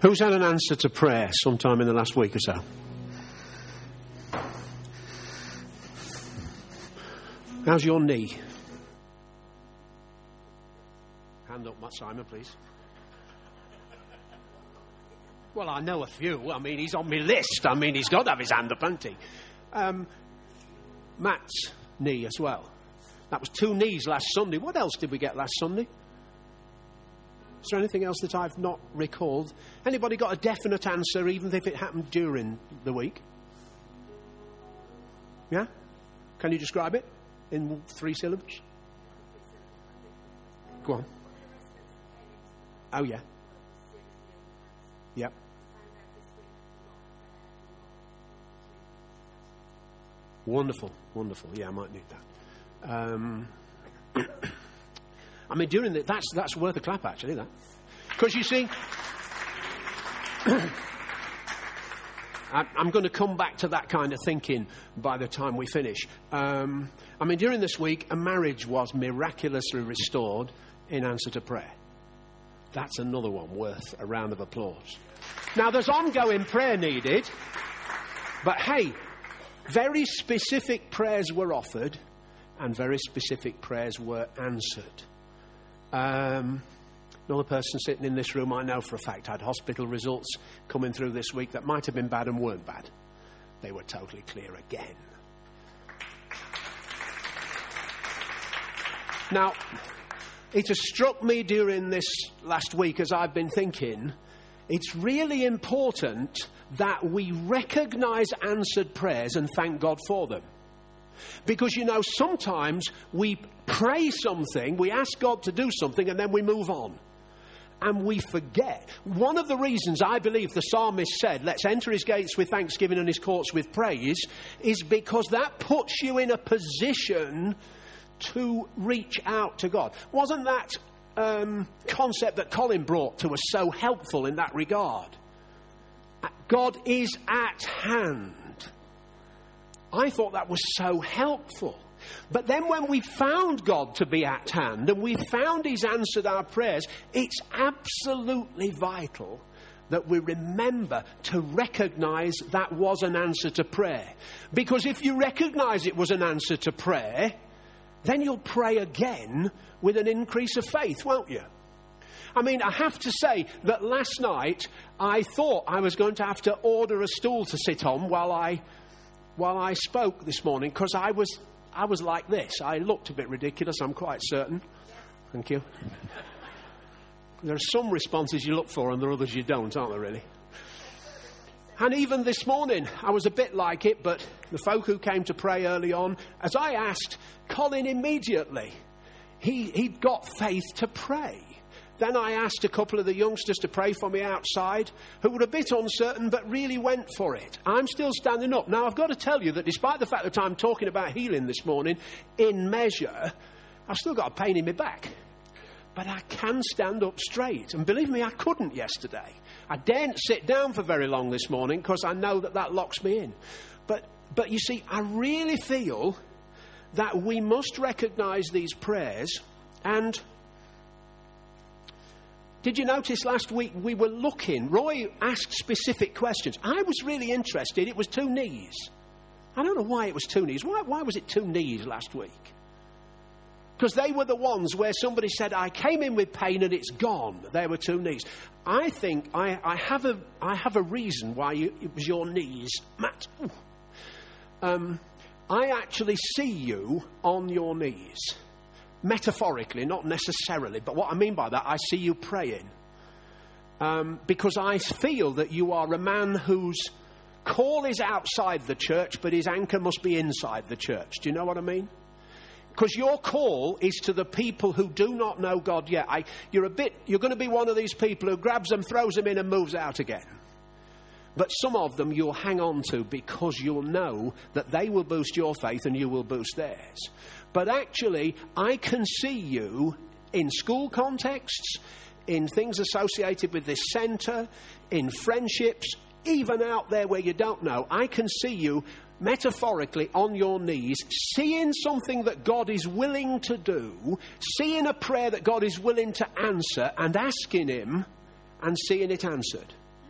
Who's had an answer to prayer sometime in the last week or so? How's your knee? Hand up, Simon, please. Well, I know a few. I mean, he's on my list. I mean, he's got to have his hand up, hasn't he? Matt's knee as well. That was 2 knees last Sunday. What else did we get last Sunday? Is there anything else that I've not recalled? Anybody got a definite answer, even if it happened during the week? Yeah? Can you describe it in 3 syllables? Go on. Oh, yeah. Yep. Wonderful, wonderful. Yeah, I might need that. I mean, during that's worth a clap, actually, that. Because you see, I'm going to come back to that kind of thinking by the time we finish. I mean, during this week, a marriage was miraculously restored in answer to prayer. That's another one worth a round of applause. Now, there's ongoing prayer needed, but hey, very specific prayers were offered and very specific prayers were answered. Another person sitting in this room, I know for a fact, had hospital results coming through this week that might have been bad and weren't bad. They were totally clear again. Now, it has struck me during this last week as I've been thinking, it's really important that we recognise answered prayers and thank God for them. Because, you know, sometimes we pray something, we ask God to do something, and then we move on. And we forget. One of the reasons I believe the psalmist said, let's enter his gates with thanksgiving and his courts with praise, is because that puts you in a position to reach out to God. Wasn't that concept that Colin brought to us so helpful in that regard? God is at hand. I thought that was so helpful. But then when we found God to be at hand and we found he's answered our prayers, it's absolutely vital that we remember to recognise that was an answer to prayer. Because if you recognise it was an answer to prayer, then you'll pray again with an increase of faith, won't you? I mean, I have to say that last night I thought I was going to have to order a stool to sit on while I spoke this morning, because I was like this. I looked a bit ridiculous, I'm quite certain. Thank you. There are some responses you look for and there are others you don't, aren't there, really? And even this morning, I was a bit like it, but the folk who came to pray early on, as I asked, Colin immediately, he'd got faith to pray. Then I asked a couple of the youngsters to pray for me outside, who were a bit uncertain, but really went for it. I'm still standing up. Now, I've got to tell you that despite the fact that I'm talking about healing this morning, in measure, I've still got a pain in my back. But I can stand up straight. And believe me, I couldn't yesterday. I daren't sit down for very long this morning because I know that locks me in. But you see, I really feel that we must recognise these prayers. And did you notice last week we were looking, Roy asked specific questions. I was really interested. It was 2 knees. I don't know why it was 2 knees. Why was it 2 knees last week? Because they were the ones where somebody said, I came in with pain and it's gone. There were 2 knees. I think I have a reason why it was your knees, Matt. I actually see you on your knees. Metaphorically, not necessarily. But what I mean by that, I see you praying. Because I feel that you are a man whose call is outside the church, but his anchor must be inside the church. Do you know what I mean? Because your call is to the people who do not know God yet. You're going to be one of these people who grabs them, throws them in and moves out again. But some of them you'll hang on to because you'll know that they will boost your faith and you will boost theirs. But actually, I can see you in school contexts, in things associated with this centre, in friendships, even out there where you don't know. I can see you metaphorically on your knees, seeing something that God is willing to do, seeing a prayer that God is willing to answer and asking him and seeing it answered.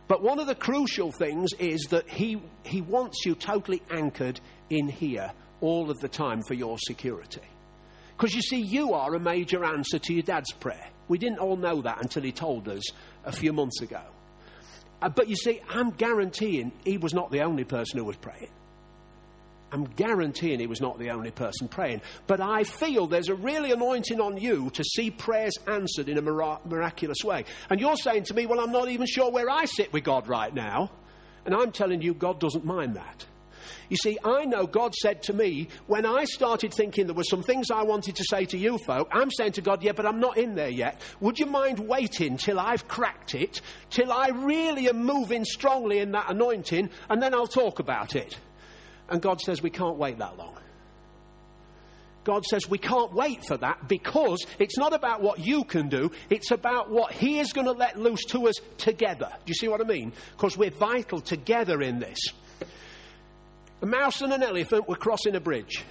But one of the crucial things is that he wants you totally anchored in here all of the time for your security. Because you see, you are a major answer to your dad's prayer. We didn't all know that until he told us a few months ago. But you see, I'm guaranteeing he was not the only person who was praying. I'm guaranteeing he was not the only person praying. But I feel there's a really anointing on you to see prayers answered in a miraculous way. And you're saying to me, well, I'm not even sure where I sit with God right now. And I'm telling you, God doesn't mind that. You see, I know God said to me, when I started thinking there were some things I wanted to say to you folk, I'm saying to God, yeah, but I'm not in there yet. Would you mind waiting till I've cracked it, till I really am moving strongly in that anointing, and then I'll talk about it? And God says we can't wait that long. God says we can't wait for that because it's not about what you can do. It's about what he is going to let loose to us together. Do you see what I mean? Because we're vital together in this. A mouse and an elephant were crossing a bridge.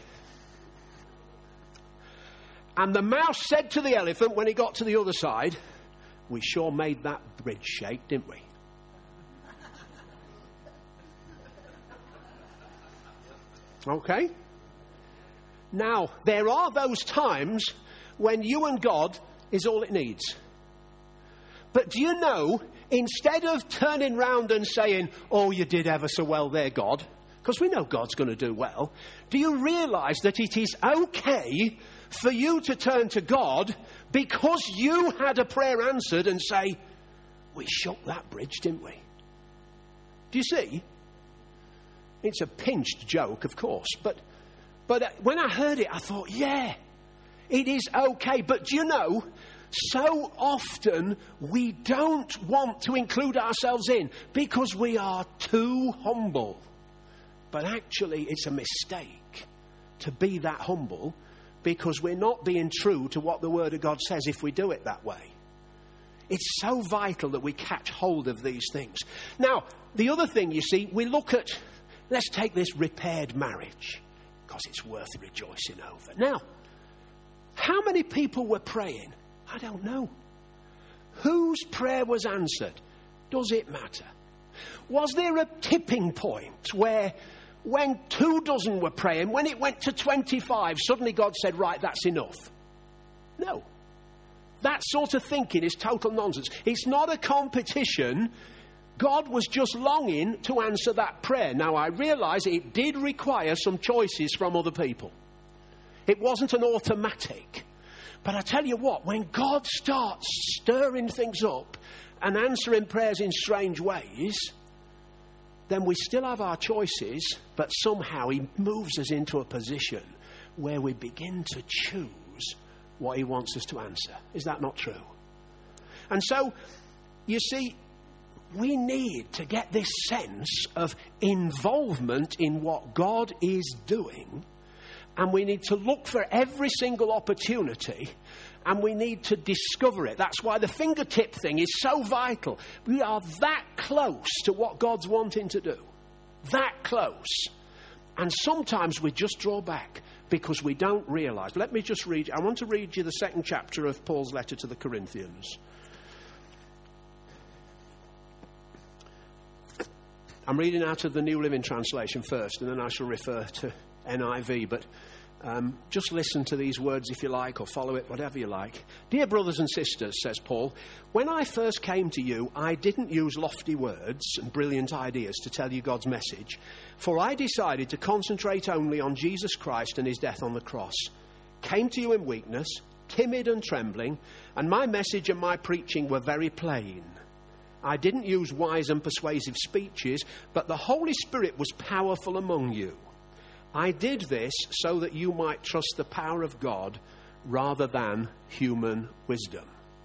And the mouse said to the elephant when he got to the other side, we sure made that bridge shake, didn't we? Okay? Now, there are those times when you and God is all it needs. But do you know, instead of turning round and saying, oh, you did ever so well there, God, because we know God's going to do well, do you realise that it is okay for you to turn to God because you had a prayer answered and say, we shook that bridge, didn't we? Do you see? It's a pinched joke, of course, but when I heard it, I thought, yeah, it is okay. But do you know, so often we don't want to include ourselves in because we are too humble. But actually, it's a mistake to be that humble because we're not being true to what the Word of God says if we do it that way. It's so vital that we catch hold of these things. Now, the other thing, you see, we look at, let's take this repaired marriage because it's worth rejoicing over. Now, how many people were praying? I don't know. Whose prayer was answered? Does it matter? Was there a tipping point where when 24 were praying, when it went to 25, suddenly God said, right, that's enough? No. That sort of thinking is total nonsense. It's not a competition. God was just longing to answer that prayer. Now, I realise it did require some choices from other people. It wasn't an automatic. But I tell you what, when God starts stirring things up and answering prayers in strange ways, then we still have our choices, but somehow he moves us into a position where we begin to choose what he wants us to answer. Is that not true? And so, you see, we need to get this sense of involvement in what God is doing, and we need to look for every single opportunity, and we need to discover it. That's why the fingertip thing is so vital. We are that close to what God's wanting to do. That close. And sometimes we just draw back because we don't realise. Let me just read. I want to read you the 2nd chapter of Paul's letter to the Corinthians. I'm reading out of the New Living Translation first, and then I shall refer to NIV, but just listen to these words if you like, or follow it, whatever you like. Dear brothers and sisters, says Paul, when I first came to you, I didn't use lofty words and brilliant ideas to tell you God's message, for I decided to concentrate only on Jesus Christ and his death on the cross. Came to you in weakness, timid and trembling, and my message and my preaching were very plain. I didn't use wise and persuasive speeches, but the Holy Spirit was powerful among you. I did this so that you might trust the power of God rather than human wisdom.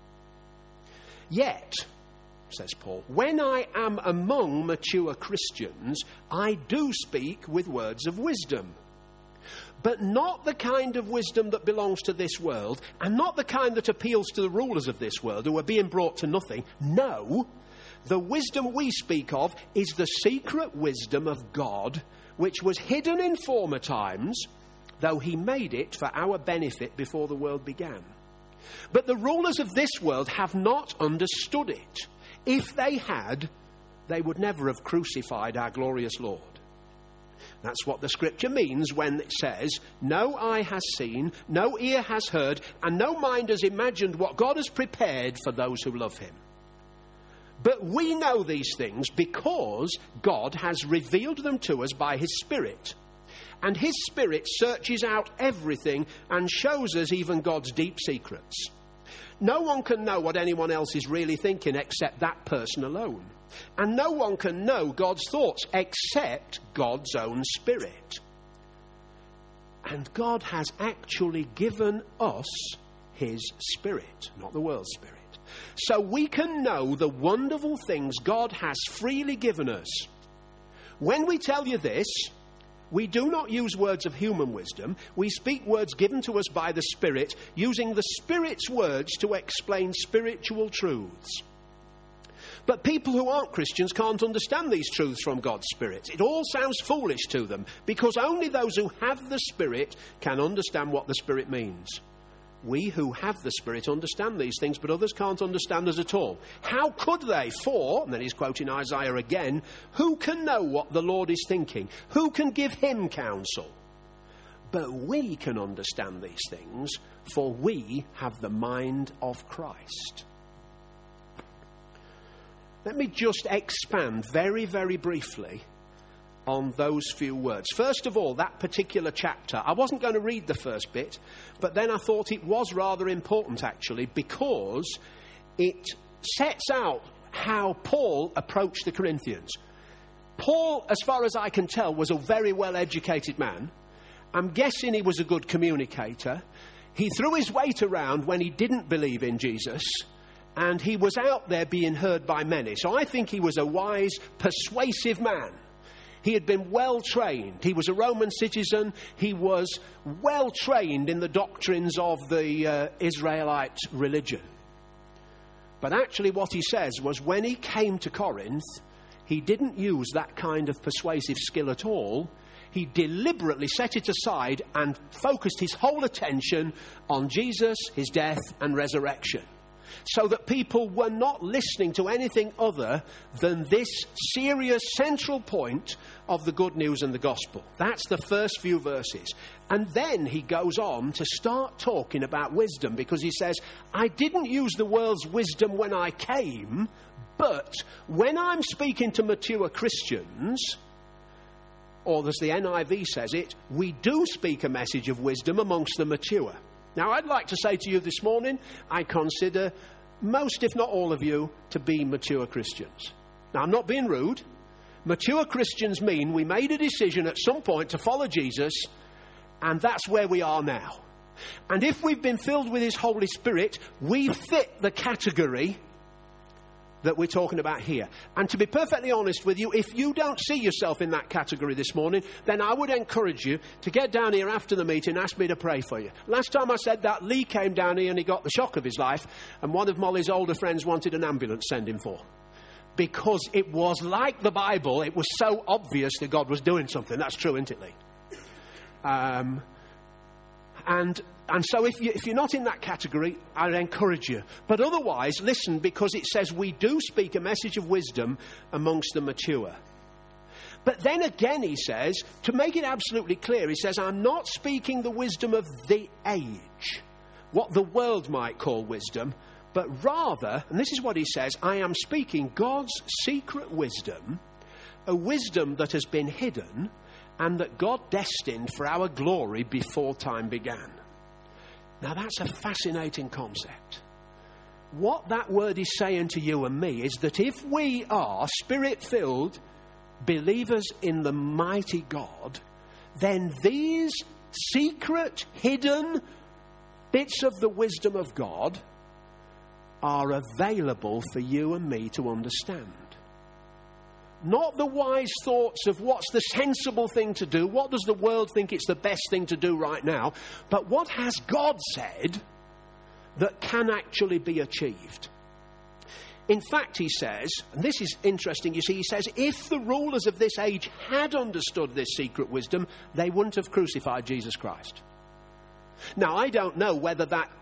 Yet, says Paul, when I am among mature Christians, I do speak with words of wisdom. But not the kind of wisdom that belongs to this world, and not the kind that appeals to the rulers of this world who are being brought to nothing. No, the wisdom we speak of is the secret wisdom of God, which was hidden in former times, though he made it for our benefit before the world began. But the rulers of this world have not understood it. If they had, they would never have crucified our glorious Lord. That's what the scripture means when it says, no eye has seen, no ear has heard, and no mind has imagined what God has prepared for those who love him. But we know these things because God has revealed them to us by his Spirit. And his Spirit searches out everything and shows us even God's deep secrets. No one can know what anyone else is really thinking except that person alone. And no one can know God's thoughts except God's own Spirit. And God has actually given us his Spirit, not the world's spirit. So we can know the wonderful things God has freely given us. When we tell you this, we do not use words of human wisdom. We speak words given to us by the Spirit, using the Spirit's words to explain spiritual truths. But people who aren't Christians can't understand these truths from God's Spirit. It all sounds foolish to them, because only those who have the Spirit can understand what the Spirit means. We who have the Spirit understand these things, but others can't understand us at all. How could they? For, and then he's quoting Isaiah again, who can know what the Lord is thinking? Who can give him counsel? But we can understand these things, for we have the mind of Christ. Let me just expand very, very briefly on those few words. First of all, that particular chapter, I wasn't going to read the first bit, but then I thought it was rather important actually, because it sets out how Paul approached the Corinthians. Paul, as far as I can tell, was a very well-educated man. I'm guessing he was a good communicator. He threw his weight around when he didn't believe in Jesus, and he was out there being heard by many. So I think he was a wise, persuasive man. He had been well trained. He was a Roman citizen. He was well trained in the doctrines of the Israelite religion. But actually what he says was, when he came to Corinth, he didn't use that kind of persuasive skill at all. He deliberately set it aside and focused his whole attention on Jesus, his death and resurrection, so that people were not listening to anything other than this serious central point of the good news and the gospel. That's the first few verses. And then he goes on to start talking about wisdom, because he says, I didn't use the world's wisdom when I came, but when I'm speaking to mature Christians, or as the NIV says it, we do speak a message of wisdom amongst the mature. Now, I'd like to say to you this morning, I consider most, if not all of you, to be mature Christians. Now, I'm not being rude. Mature Christians mean we made a decision at some point to follow Jesus, and that's where we are now. And if we've been filled with his Holy Spirit, we fit the category that we're talking about here. And to be perfectly honest with you, if you don't see yourself in that category this morning, then I would encourage you to get down here after the meeting and ask me to pray for you. Last time I said that, Lee came down here and he got the shock of his life, and one of Molly's older friends wanted an ambulance sending for. Because it was like the Bible, it was so obvious that God was doing something. That's true, isn't it, Lee? And so if you're not in that category, I'd encourage you. But otherwise, listen, because it says we do speak a message of wisdom amongst the mature. But then again, he says, to make it absolutely clear, he says, I'm not speaking the wisdom of the age, what the world might call wisdom, but rather, and this is what he says, I am speaking God's secret wisdom, a wisdom that has been hidden and that God destined for our glory before time began. Now, that's a fascinating concept. What that word is saying to you and me is that if we are Spirit-filled believers in the mighty God, then these secret, hidden bits of the wisdom of God are available for you and me to understand. Not the wise thoughts of what's the sensible thing to do, what does the world think it's the best thing to do right now, but what has God said that can actually be achieved. In fact, he says, and this is interesting, you see, he says, if the rulers of this age had understood this secret wisdom, they wouldn't have crucified Jesus Christ. Now, I don't know whether that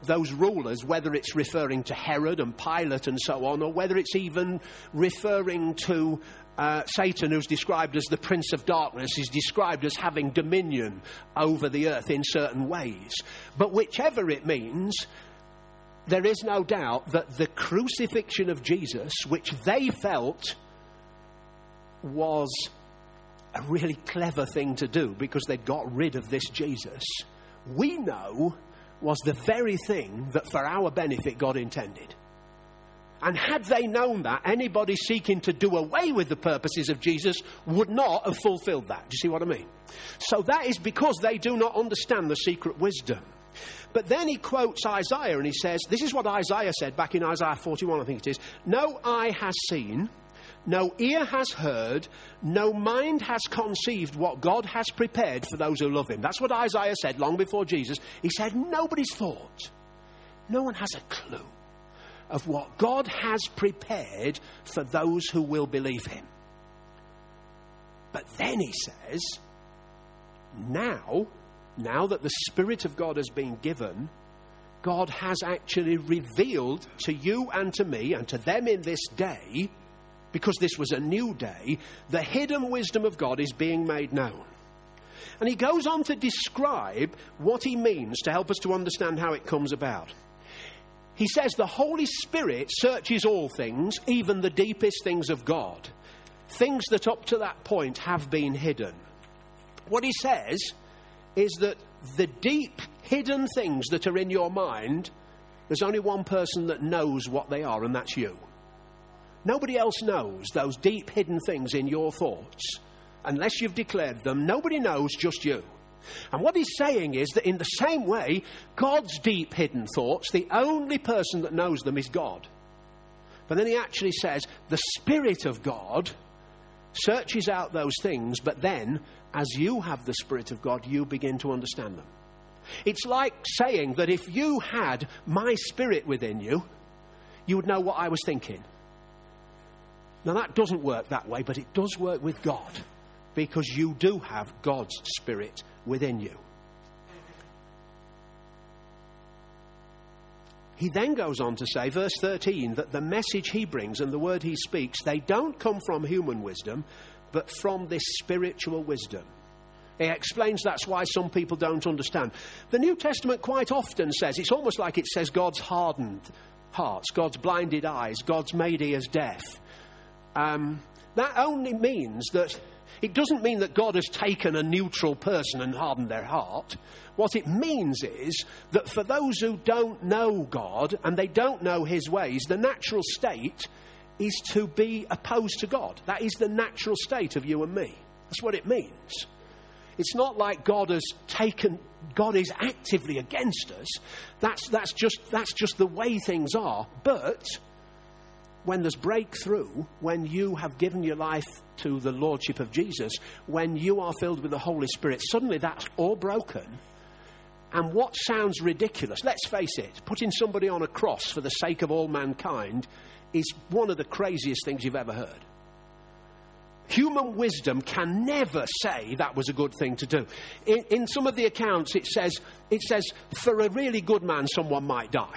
those rulers, whether it's referring to Herod and Pilate and so on, or whether it's even referring to Satan, who's described as the Prince of Darkness, is described as having dominion over the earth in certain ways. But whichever it means, there is no doubt that the crucifixion of Jesus, which they felt was a really clever thing to do because they got rid of this Jesus, we know was the very thing that for our benefit God intended. And had they known that, anybody seeking to do away with the purposes of Jesus would not have fulfilled that. Do you see what I mean? So that is because they do not understand the secret wisdom. But then he quotes Isaiah and he says, this is what Isaiah said back in Isaiah 41, I think it is. No eye has seen, no ear has heard, no mind has conceived what God has prepared for those who love him. That's what Isaiah said long before Jesus. He said, nobody's thought. No one has a clue of what God has prepared for those who will believe him. But then he says, now that the Spirit of God has been given, God has actually revealed to you and to me and to them in this day, because this was a new day, the hidden wisdom of God is being made known. And he goes on to describe what he means to help us to understand how it comes about. He says the Holy Spirit searches all things, even the deepest things of God, things that up to that point have been hidden. What he says is that the deep hidden things that are in your mind, there's only one person that knows what they are, and that's you. Nobody else knows those deep hidden things in your thoughts. Unless you've declared them, nobody knows, just you. And what he's saying is that in the same way, God's deep hidden thoughts, the only person that knows them is God. But then he actually says the Spirit of God searches out those things, but then, as you have the Spirit of God, you begin to understand them. It's like saying that if you had my Spirit within you, you would know what I was thinking. Now that doesn't work that way, but it does work with God, because you do have God's Spirit within you. He then goes on to say, verse 13, that the message he brings and the word he speaks, they don't come from human wisdom, but from this spiritual wisdom. He explains that's why some people don't understand. The New Testament quite often says, it's almost like it says God's hardened hearts, God's blinded eyes, God's made ears deaf. That only means that it doesn't mean that God has taken a neutral person and hardened their heart. What it means is that for those who don't know God and they don't know his ways, the natural state is to be opposed to God. That is the natural state of you and me. That's what it means. It's not like God is actively against us. That's just the way things are. But when there's breakthrough, when you have given your life to the Lordship of Jesus, when you are filled with the Holy Spirit, suddenly that's all broken. And what sounds ridiculous, let's face it, putting somebody on a cross for the sake of all mankind is one of the craziest things you've ever heard. Human wisdom can never say that was a good thing to do. In some of the accounts it says for a really good man someone might die.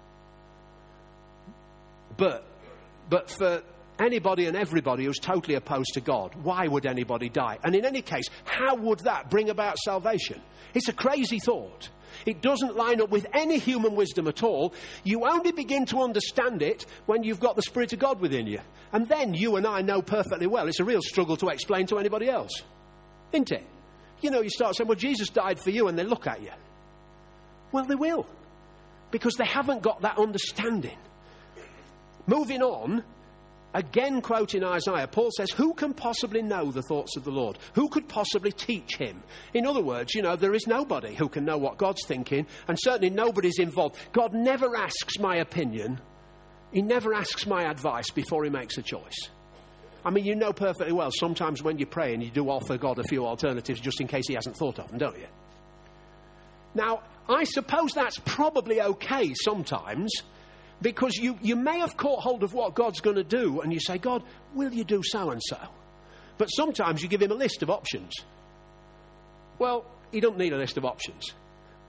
But for anybody and everybody who's totally opposed to God, why would anybody die? And in any case, how would that bring about salvation? It's a crazy thought. It doesn't line up with any human wisdom at all. You only begin to understand it when you've got the Spirit of God within you. And then you and I know perfectly well it's a real struggle to explain to anybody else. Isn't it? You know, you start saying, well, Jesus died for you, and they look at you. Well, they will. Because they haven't got that understanding. Moving on, again quoting Isaiah, Paul says, who can possibly know the thoughts of the Lord? Who could possibly teach him? In other words, there is nobody who can know what God's thinking, and certainly nobody's involved. God never asks my opinion. He never asks my advice before he makes a choice. I mean, you know perfectly well, sometimes when you pray and you do offer God a few alternatives just in case he hasn't thought of them, don't you? Now, I suppose that's probably okay sometimes, because you may have caught hold of what God's going to do, and you say, God, will you do so-and-so? But sometimes you give him a list of options. Well, he don't need a list of options.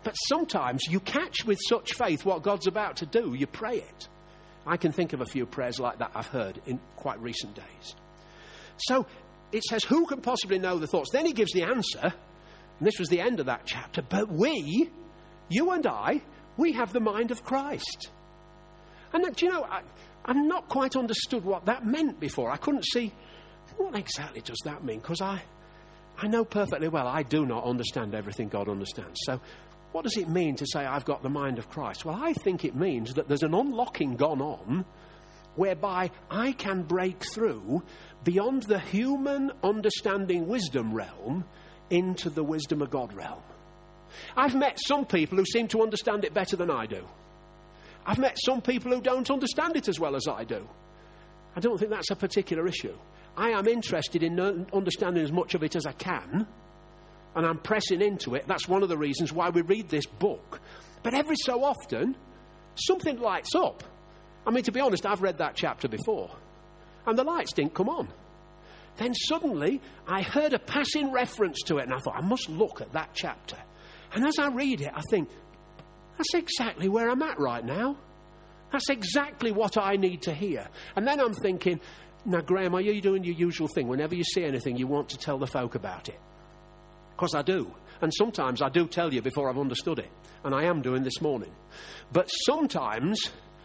But sometimes you catch with such faith what God's about to do. You pray it. I can think of a few prayers like that I've heard in quite recent days. So it says, who can possibly know the thoughts? Then he gives the answer, and this was the end of that chapter. But we, you and I, we have the mind of Christ. And do you know, I've not quite understood what that meant before. I couldn't see, what exactly does that mean? Because I know perfectly well I do not understand everything God understands. So what does it mean to say I've got the mind of Christ? Well, I think it means that there's an unlocking gone on whereby I can break through beyond the human understanding wisdom realm into the wisdom of God realm. I've met some people who seem to understand it better than I do. I've met some people who don't understand it as well as I do. I don't think that's a particular issue. I am interested in understanding as much of it as I can, and I'm pressing into it. That's one of the reasons why we read this book. But every so often, something lights up. I mean, to be honest, I've read that chapter before, and the lights didn't come on. Then suddenly, I heard a passing reference to it, and I thought, I must look at that chapter. And as I read it, I think, that's exactly where I'm at right now. That's exactly what I need to hear. And then I'm thinking, now, Graham, are you doing your usual thing? Whenever you see anything, you want to tell the folk about it. Because I do. And sometimes I do tell you before I've understood it. And I am doing this morning. But sometimes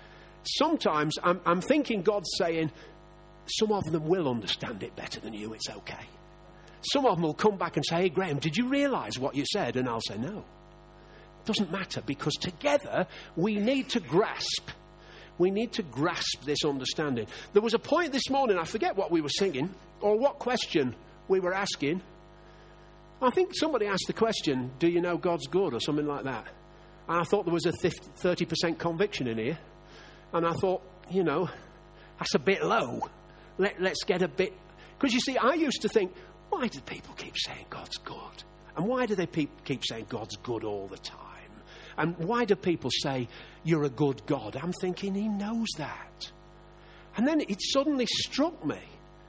I'm thinking God's saying, some of them will understand it better than you. It's okay. Some of them will come back and say, hey, Graham, did you realise what you said? And I'll say, no. It doesn't matter, because together we need to grasp. We need to grasp this understanding. There was a point this morning, I forget what we were singing, or what question we were asking. I think somebody asked the question, do you know God's good, or something like that. And I thought there was a 30% conviction in here. And I thought, you know, that's a bit low. Let's get a bit... Because you see, I used to think, why do people keep saying God's good? And why do they keep saying God's good all the time? And why do people say, you're a good God? I'm thinking, he knows that. And then it suddenly struck me.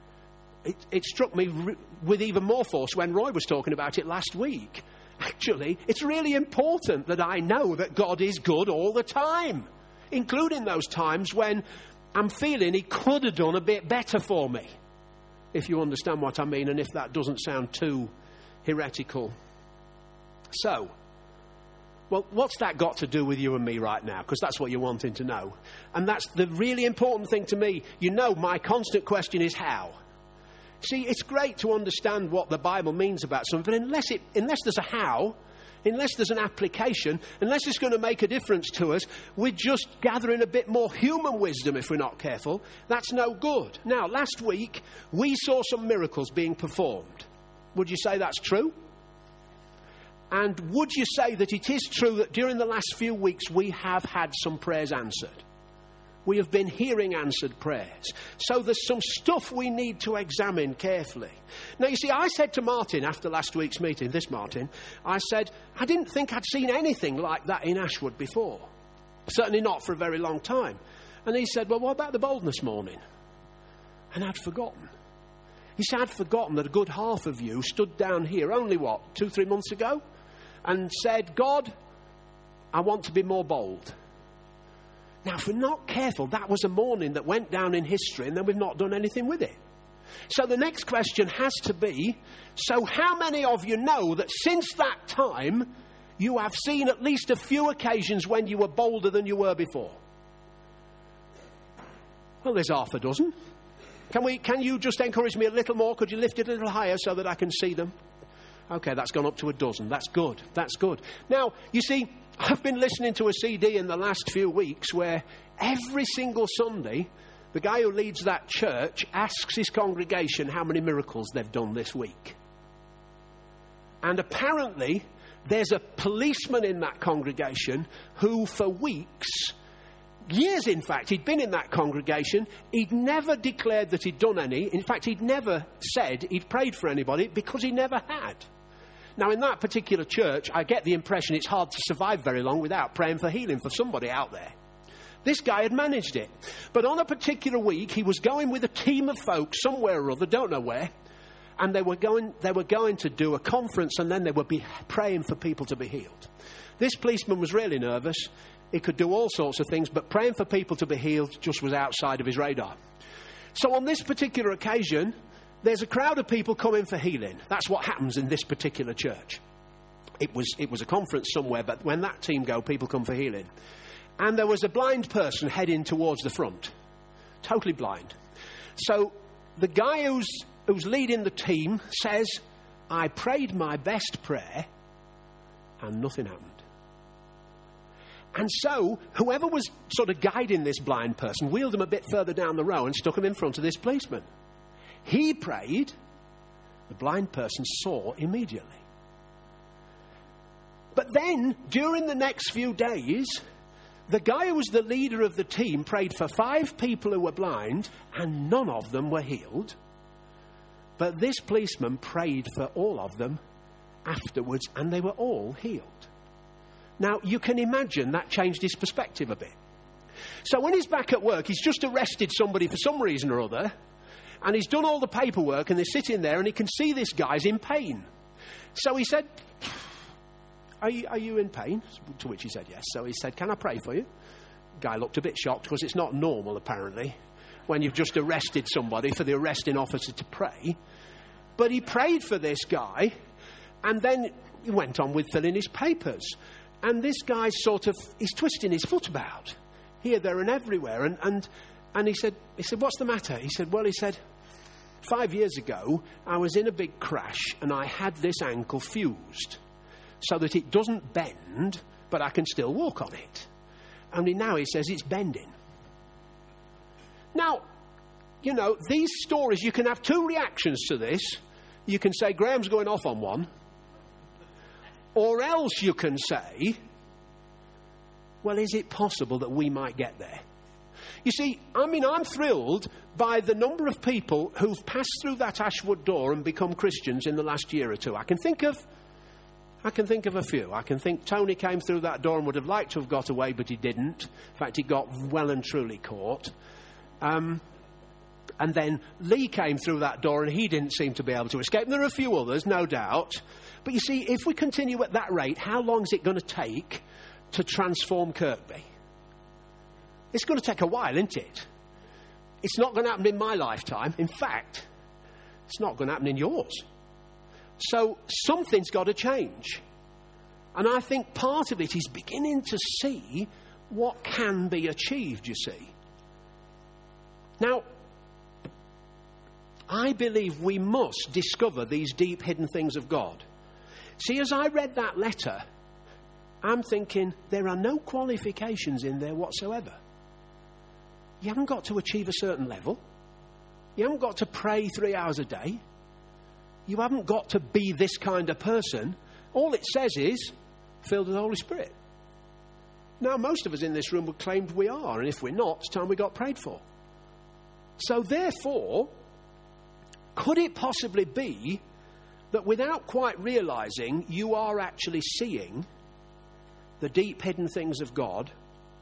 It struck me with even more force when Roy was talking about it last week. Actually, it's really important that I know that God is good all the time, including those times when I'm feeling he could have done a bit better for me, if you understand what I mean, and if that doesn't sound too heretical. So, well, what's that got to do with you and me right now? Because that's what you're wanting to know. And that's the really important thing to me. You know, my constant question is how. See, it's great to understand what the Bible means about something, but unless there's a how, unless there's an application, unless it's going to make a difference to us, we're just gathering a bit more human wisdom if we're not careful. That's no good. Now, last week, we saw some miracles being performed. Would you say that's true? And would you say that it is true that during the last few weeks we have had some prayers answered? We have been hearing answered prayers. So there's some stuff we need to examine carefully. Now, you see, I said to Martin after last week's meeting, I said, I didn't think I'd seen anything like that in Ashwood before. Certainly not for a very long time. And he said, well, what about the boldness morning? And I'd forgotten. He said, I'd forgotten that a good half of you stood down here only, 2-3 months ago? And said, God, I want to be more bold. Now, if we're not careful, that was a morning that went down in history, and then we've not done anything with it. So the next question has to be, so how many of you know that since that time, you have seen at least a few occasions when you were bolder than you were before? Well, there's half a dozen. Can you just encourage me a little more? Could you lift it a little higher so that I can see them? Okay, that's gone up to a dozen. That's good. That's good. Now, you see, I've been listening to a CD in the last few weeks where every single Sunday, the guy who leads that church asks his congregation how many miracles they've done this week. And apparently, there's a policeman in that congregation who for weeks, years in fact, he'd been in that congregation, he'd never declared that he'd done any. In fact, he'd never said he'd prayed for anybody because he never had. Now, in that particular church, I get the impression it's hard to survive very long without praying for healing for somebody out there. This guy had managed it. But on a particular week, he was going with a team of folk somewhere or other, don't know where, And they were going to do a conference, and then they would be praying for people to be healed. This policeman was really nervous. He could do all sorts of things, but praying for people to be healed just was outside of his radar. So on this particular occasion, there's a crowd of people coming for healing. That's what happens in this particular church. It was a conference somewhere, but when that team go, people come for healing. And there was a blind person heading towards the front. Totally blind. So the guy who's leading the team says, I prayed my best prayer and nothing happened. And so whoever was sort of guiding this blind person wheeled him a bit further down the row and stuck him in front of this policeman. He prayed. The blind person saw immediately. But then, during the next few days, the guy who was the leader of the team prayed for 5 people who were blind, and none of them were healed. But this policeman prayed for all of them afterwards, and they were all healed. Now, you can imagine that changed his perspective a bit. So when he's back at work, he's just arrested somebody for some reason or other, and he's done all the paperwork, and they're sitting there, and he can see this guy's in pain. So he said, Are you in pain? To which he said yes. So he said, can I pray for you? The guy looked a bit shocked, because it's not normal, apparently, when you've just arrested somebody, for the arresting officer to pray. But he prayed for this guy, and then he went on with filling his papers. And this guy he's twisting his foot about, here, there, and everywhere. And he said, what's the matter? He said, 5 years ago, I was in a big crash, and I had this ankle fused, so that it doesn't bend, but I can still walk on it. Only now he says it's bending. Now, these stories, you can have 2 reactions to this. You can say, Graham's going off on one. Or else you can say, well, is it possible that we might get there? You see, I'm thrilled by the number of people who've passed through that Ashwood door and become Christians in the last year or two. I can think of a few. I can think Tony came through that door and would have liked to have got away, but he didn't. In fact, he got well and truly caught. And then Lee came through that door and he didn't seem to be able to escape. And there are a few others, no doubt. But you see, if we continue at that rate, how long is it going to take to transform Kirkby? It's going to take a while, isn't it? It's not going to happen in my lifetime. In fact, it's not going to happen in yours. So something's got to change. And I think part of it is beginning to see what can be achieved, you see. Now, I believe we must discover these deep hidden things of God. See, as I read that letter, I'm thinking there are no qualifications in there whatsoever. You haven't got to achieve a certain level. You haven't got to pray 3 hours a day. You haven't got to be this kind of person. All it says is, filled with the Holy Spirit. Now, most of us in this room would claim we are, and if we're not, it's time we got prayed for. So therefore, could it possibly be that without quite realising, you are actually seeing the deep hidden things of God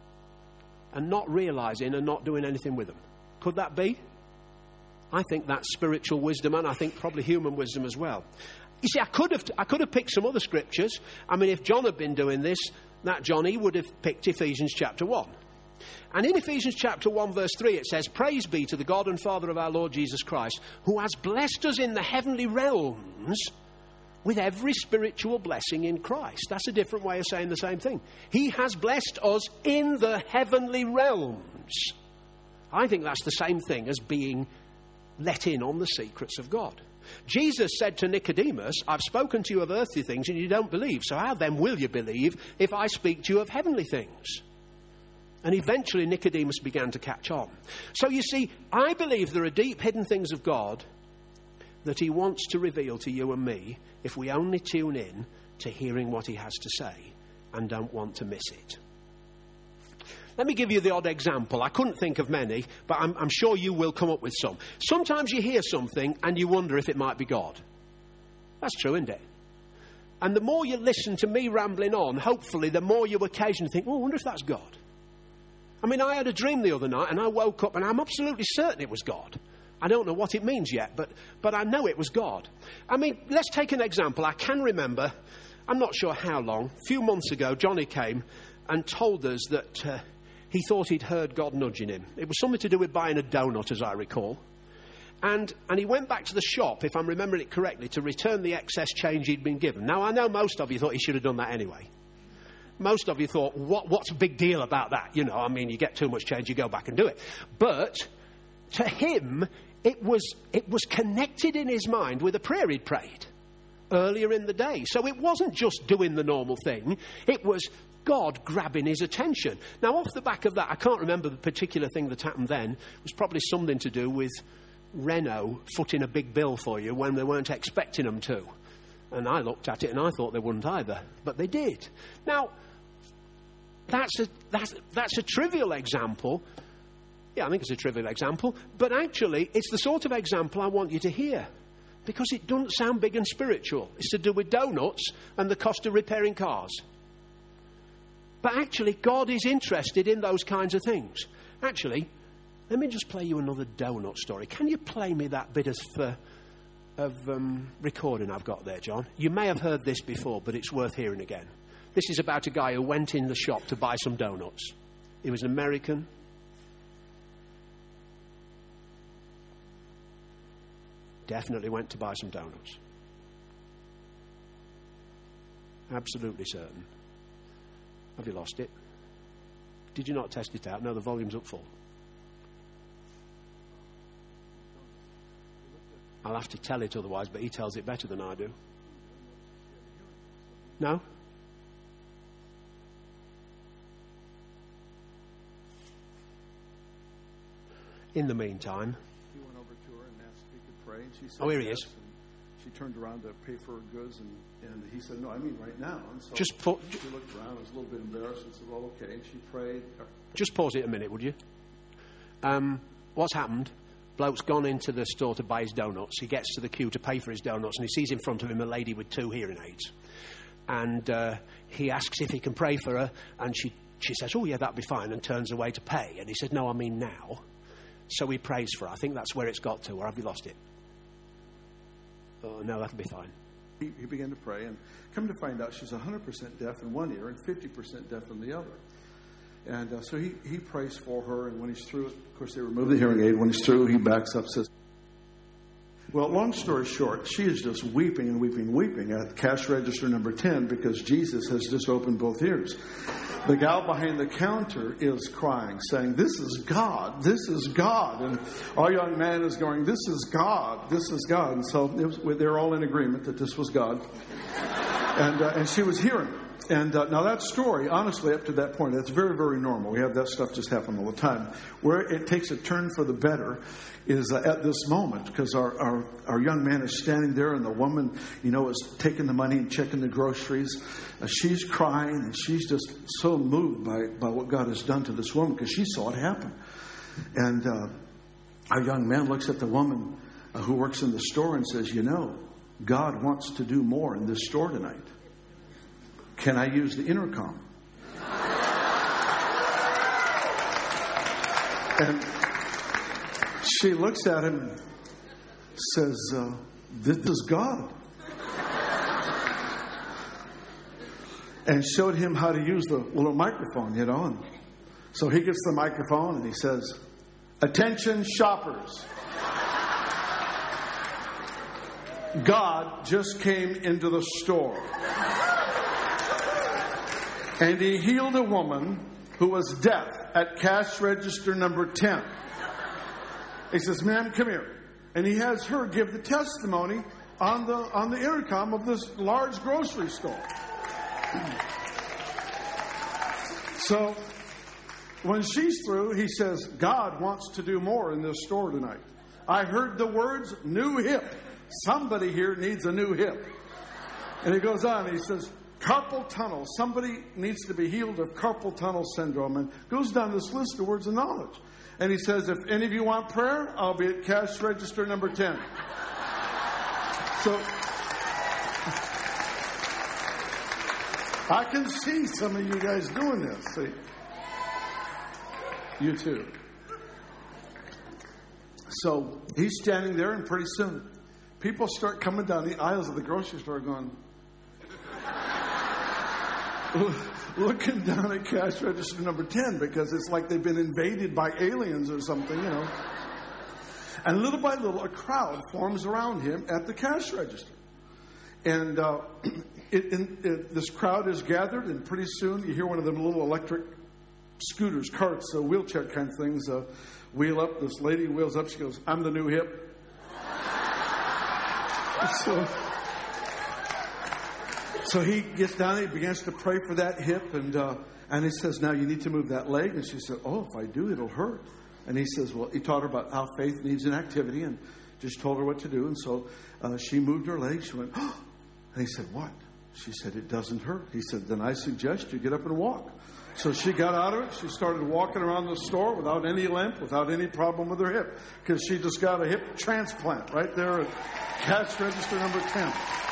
and not realising and not doing anything with them? Could that be? I think that's spiritual wisdom, and I think probably human wisdom as well. You see, I could have picked some other scriptures. I mean, if John had been doing this, that John, he would have picked Ephesians chapter 1. And in Ephesians chapter 1 verse 3 it says, Praise be to the God and Father of our Lord Jesus Christ, who has blessed us in the heavenly realms with every spiritual blessing in Christ. That's a different way of saying the same thing. He has blessed us in the heavenly realms. I think that's the same thing as being let in on the secrets of God. Jesus said to Nicodemus, I've spoken to you of earthly things and you don't believe. So how then will you believe if I speak to you of heavenly things? And eventually Nicodemus began to catch on. So you see, I believe there are deep hidden things of God that he wants to reveal to you and me if we only tune in to hearing what he has to say and don't want to miss it. Let me give you the odd example. I couldn't think of many, but I'm sure you will come up with some. Sometimes you hear something and you wonder if it might be God. That's true, isn't it? And the more you listen to me rambling on, hopefully the more you occasionally think, I wonder if that's God. I mean, I had a dream the other night and I woke up and I'm absolutely certain it was God. I don't know what it means yet, but I know it was God. I mean, let's take an example. I can remember, I'm not sure how long, a few months ago, Johnny came and told us that he thought he'd heard God nudging him. It was something to do with buying a donut, as I recall. And he went back to the shop, if I'm remembering it correctly, to return the excess change he'd been given. Now, I know most of you thought he should have done that anyway. Most of you thought, what's a big deal about that? You know, I mean, you get too much change, you go back and do it. But to him, it was connected in his mind with a prayer he'd prayed earlier in the day. So it wasn't just doing the normal thing. It was God grabbing his attention. Now, off the back of that, I can't remember the particular thing that happened then. It was probably something to do with Renault footing a big bill for you when they weren't expecting them to. And I looked at it and I thought they wouldn't either. But they did. Now, that's a trivial example. Yeah, I think it's a trivial example. But actually, it's the sort of example I want you to hear. Because it doesn't sound big and spiritual. It's to do with donuts and the cost of repairing cars. But actually, God is interested in those kinds of things. Actually, let me just play you another donut story. Can you play me that bit of recording I've got there, John? You may have heard this before, but it's worth hearing again. This is about a guy who went in the shop to buy some donuts. He was an American. Definitely went to buy some donuts. Absolutely certain. Have you lost it? Did you not test it out? No, the volume's up full. I'll have to tell it otherwise, but he tells it better than I do. No? In the meantime... He went over to her and asked if he could pray. And she said, oh, here he is. She turned around to pay for her goods, and he said, no, I mean right now. And so she looked around, was a little bit embarrassed, and said, well, okay. And she prayed. Just pause it a minute, would you? What's happened? Bloke's gone into the store to buy his donuts. He gets to the queue to pay for his donuts, and he sees in front of him a lady with 2 hearing aids. And he asks if he can pray for her, and she says, oh, yeah, that'd be fine, and turns away to pay. And he said, no, I mean now. So he prays for her. I think that's where it's got to, or have you lost it? Oh, no, that'll be fine. He began to pray, and come to find out she's 100% deaf in one ear and 50% deaf in the other. And so he prays for her, and when he's through, of course, they remove the hearing aid. When he's through, he backs up, says, well, long story short, she is just weeping and weeping and weeping at cash register number 10 because Jesus has just opened both ears. The gal behind the counter is crying, saying, this is God, this is God. And our young man is going, this is God, this is God. And so they're all in agreement that this was God. And she was hearing. And now that story, honestly, up to that point, that's very, very normal. We have that stuff just happen all the time. Where it takes a turn for the better is at this moment, because our young man is standing there, and the woman, is taking the money and checking the groceries. She's crying, and she's just so moved by what God has done to this woman, because she saw it happen. And our young man looks at the woman who works in the store and says, God wants to do more in this store tonight. Can I use the intercom? And she looks at him and says, this is God. And showed him how to use the little microphone, And so he gets the microphone and he says, attention shoppers. God just came into the store. And he healed a woman who was deaf at cash register number 10. He says, ma'am, come here. And he has her give the testimony on the intercom of this large grocery store. So when she's through, he says, God wants to do more in this store tonight. I heard the words, new hip. Somebody here needs a new hip. And he goes on, he says, carpal tunnel. Somebody needs to be healed of carpal tunnel syndrome. And goes down this list of words of knowledge. And he says, if any of you want prayer, I'll be at cash register number 10. So I can see some of you guys doing this. See? You too. So he's standing there, and pretty soon, people start coming down the aisles of the grocery store going, looking down at cash register number 10, because it's like they've been invaded by aliens or something, you know. And little by little, a crowd forms around him at the cash register. And this crowd is gathered, and pretty soon you hear one of them little electric scooters, carts, wheelchair kind of things, wheel up. This lady wheels up. She goes, "I'm the new hip." So he gets down, he begins to pray for that hip, and he says, "Now you need to move that leg." And she said, "Oh, if I do, it'll hurt." And he says, well, he taught her about how faith needs an activity, and just told her what to do. And so she moved her leg. She went, "Oh." And he said, "What?" She said, "It doesn't hurt." He said, "Then I suggest you get up and walk." So she got out of it. She started walking around the store without any limp, without any problem with her hip, because she just got a hip transplant right there at cash register number 10.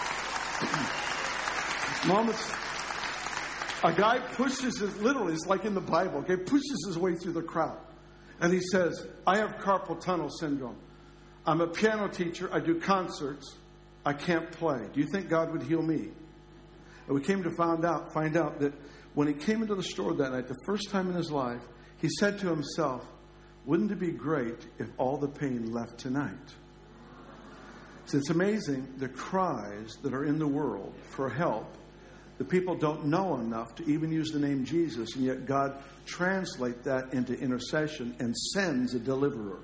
Moments. A guy pushes his, literally, it's like in the Bible, okay, pushes his way through the crowd. And he says, "I have carpal tunnel syndrome. I'm a piano teacher. I do concerts. I can't play. Do you think God would heal me?" And we came to find out that when he came into the store that night, the first time in his life, he said to himself, "Wouldn't it be great if all the pain left tonight?" So it's amazing the cries that are in the world for help. The people don't know enough to even use the name Jesus, and yet God translates that into intercession and sends a deliverer.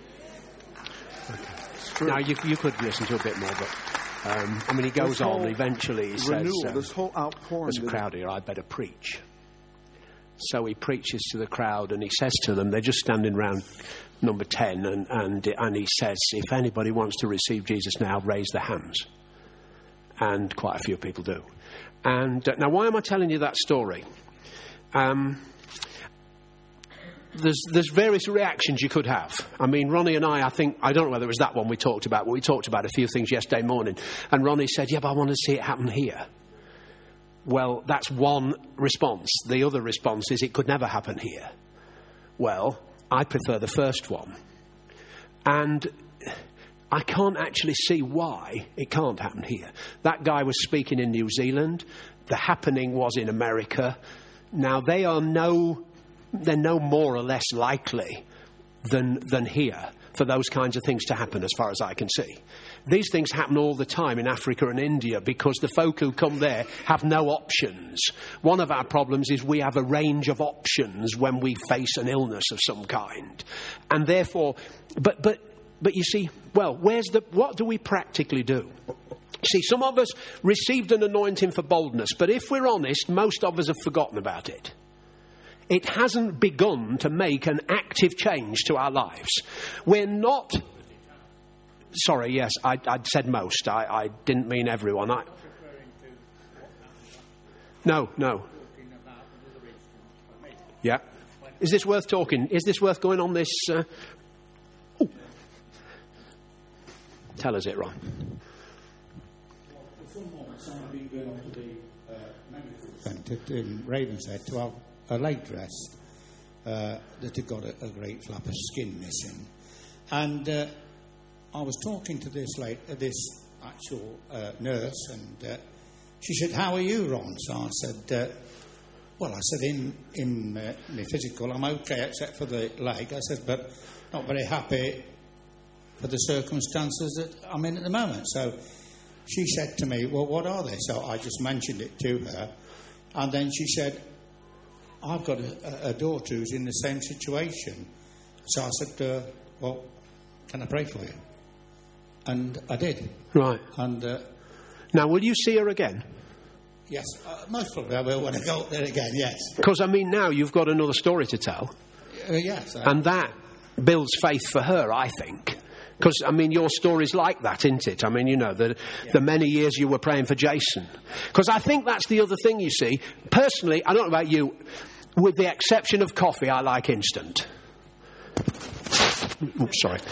Okay. Now, you could listen to a bit more, but he goes on. Eventually, he says, this whole outpouring, "There's a crowd here, I'd better preach." So he preaches to the crowd, and he says to them, they're just standing around number 10, and he says, "If anybody wants to receive Jesus now, raise their hands." And quite a few people do. And now, why am I telling you that story? There's various reactions you could have. Ronnie and I think, I don't know whether it was that one we talked about, but we talked about a few things yesterday morning. And Ronnie said, "Yeah, but I want to see it happen here." Well, that's one response. The other response is it could never happen here. Well, I prefer the first one. And I can't actually see why it can't happen here. That guy was speaking in New Zealand. The happening was in America. Now, they're no more or less likely than here for those kinds of things to happen, as far as I can see. These things happen all the time in Africa and India because the folk who come there have no options. One of our problems is we have a range of options when we face an illness of some kind. And therefore, but you see, well, what do we practically do? See, some of us received an anointing for boldness, but if we're honest, most of us have forgotten about it. It hasn't begun to make an active change to our lives. We're not... Sorry, yes, I'd said most. I didn't mean everyone. No. Yeah. Is this worth talking? Is this worth going on this... Tell us it, Ron. Well, for some moments, I've been going on to the medical centre in Ravenshead to have a leg dressed that had got a great flap of skin missing. And I was talking to this actual nurse, and she said, "How are you, Ron?" So I said, well, I said, in my physical, I'm okay except for the leg. I said, but not very happy for the circumstances that I'm in at the moment. So she said to me, "Well, what are they?" So I just mentioned it to her. And then she said, "I've got a daughter who's in the same situation." So I said, "Well, can I pray for you?" And I did. Right. And now, will you see her again? Yes, most probably I will when I go up there again, yes. Because, now you've got another story to tell. Yes. And that builds faith for her, I think. Because, your story's like that, isn't it? The many years you were praying for Jason. Because I think that's the other thing, you see. Personally, I don't know about you, with the exception of coffee, I like instant. Oops, sorry.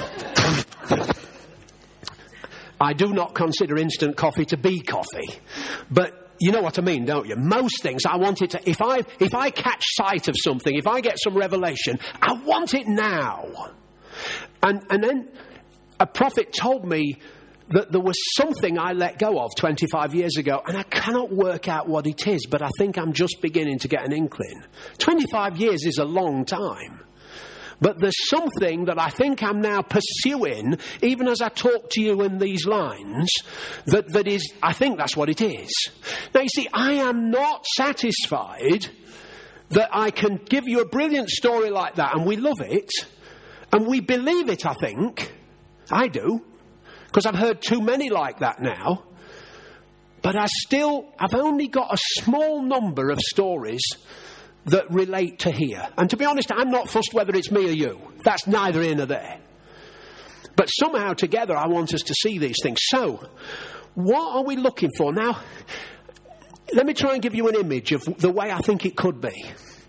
I do not consider instant coffee to be coffee. But you know what I mean, don't you? Most things I want it to... If I catch sight of something, if I get some revelation, I want it now. And then a prophet told me that there was something I let go of 25 years ago, and I cannot work out what it is, but I think I'm just beginning to get an inkling. 25 years is a long time. But there's something that I think I'm now pursuing, even as I talk to you in these lines, that is, I think that's what it is. Now, you see, I am not satisfied that I can give you a brilliant story like that, and we love it, and we believe it, I think. I do. Because I've heard too many like that now. But I've only got a small number of stories that relate to here. And to be honest, I'm not fussed whether it's me or you. That's neither here nor there. But somehow together I want us to see these things. So, what are we looking for? Now, let me try and give you an image of the way I think it could be.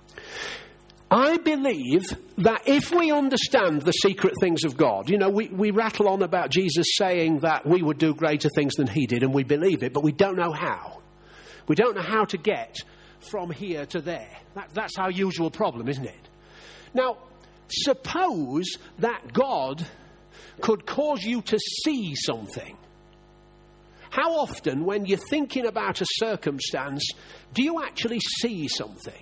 I believe that if we understand the secret things of God, we rattle on about Jesus saying that we would do greater things than he did, and we believe it, but we don't know how. We don't know how to get from here to there. That's our usual problem, isn't it? Now, suppose that God could cause you to see something. How often, when you're thinking about a circumstance, do you actually see something?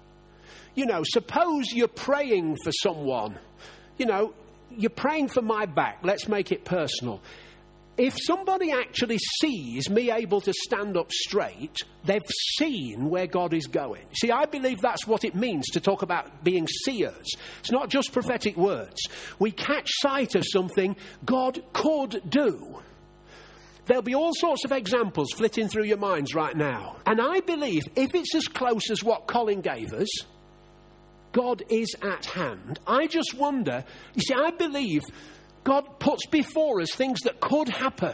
Suppose you're praying for someone. You're praying for my back. Let's make it personal. If somebody actually sees me able to stand up straight, they've seen where God is going. See, I believe that's what it means to talk about being seers. It's not just prophetic words. We catch sight of something God could do. There'll be all sorts of examples flitting through your minds right now. And I believe if it's as close as what Colin gave us, God is at hand. I just wonder, you see, I believe God puts before us things that could happen.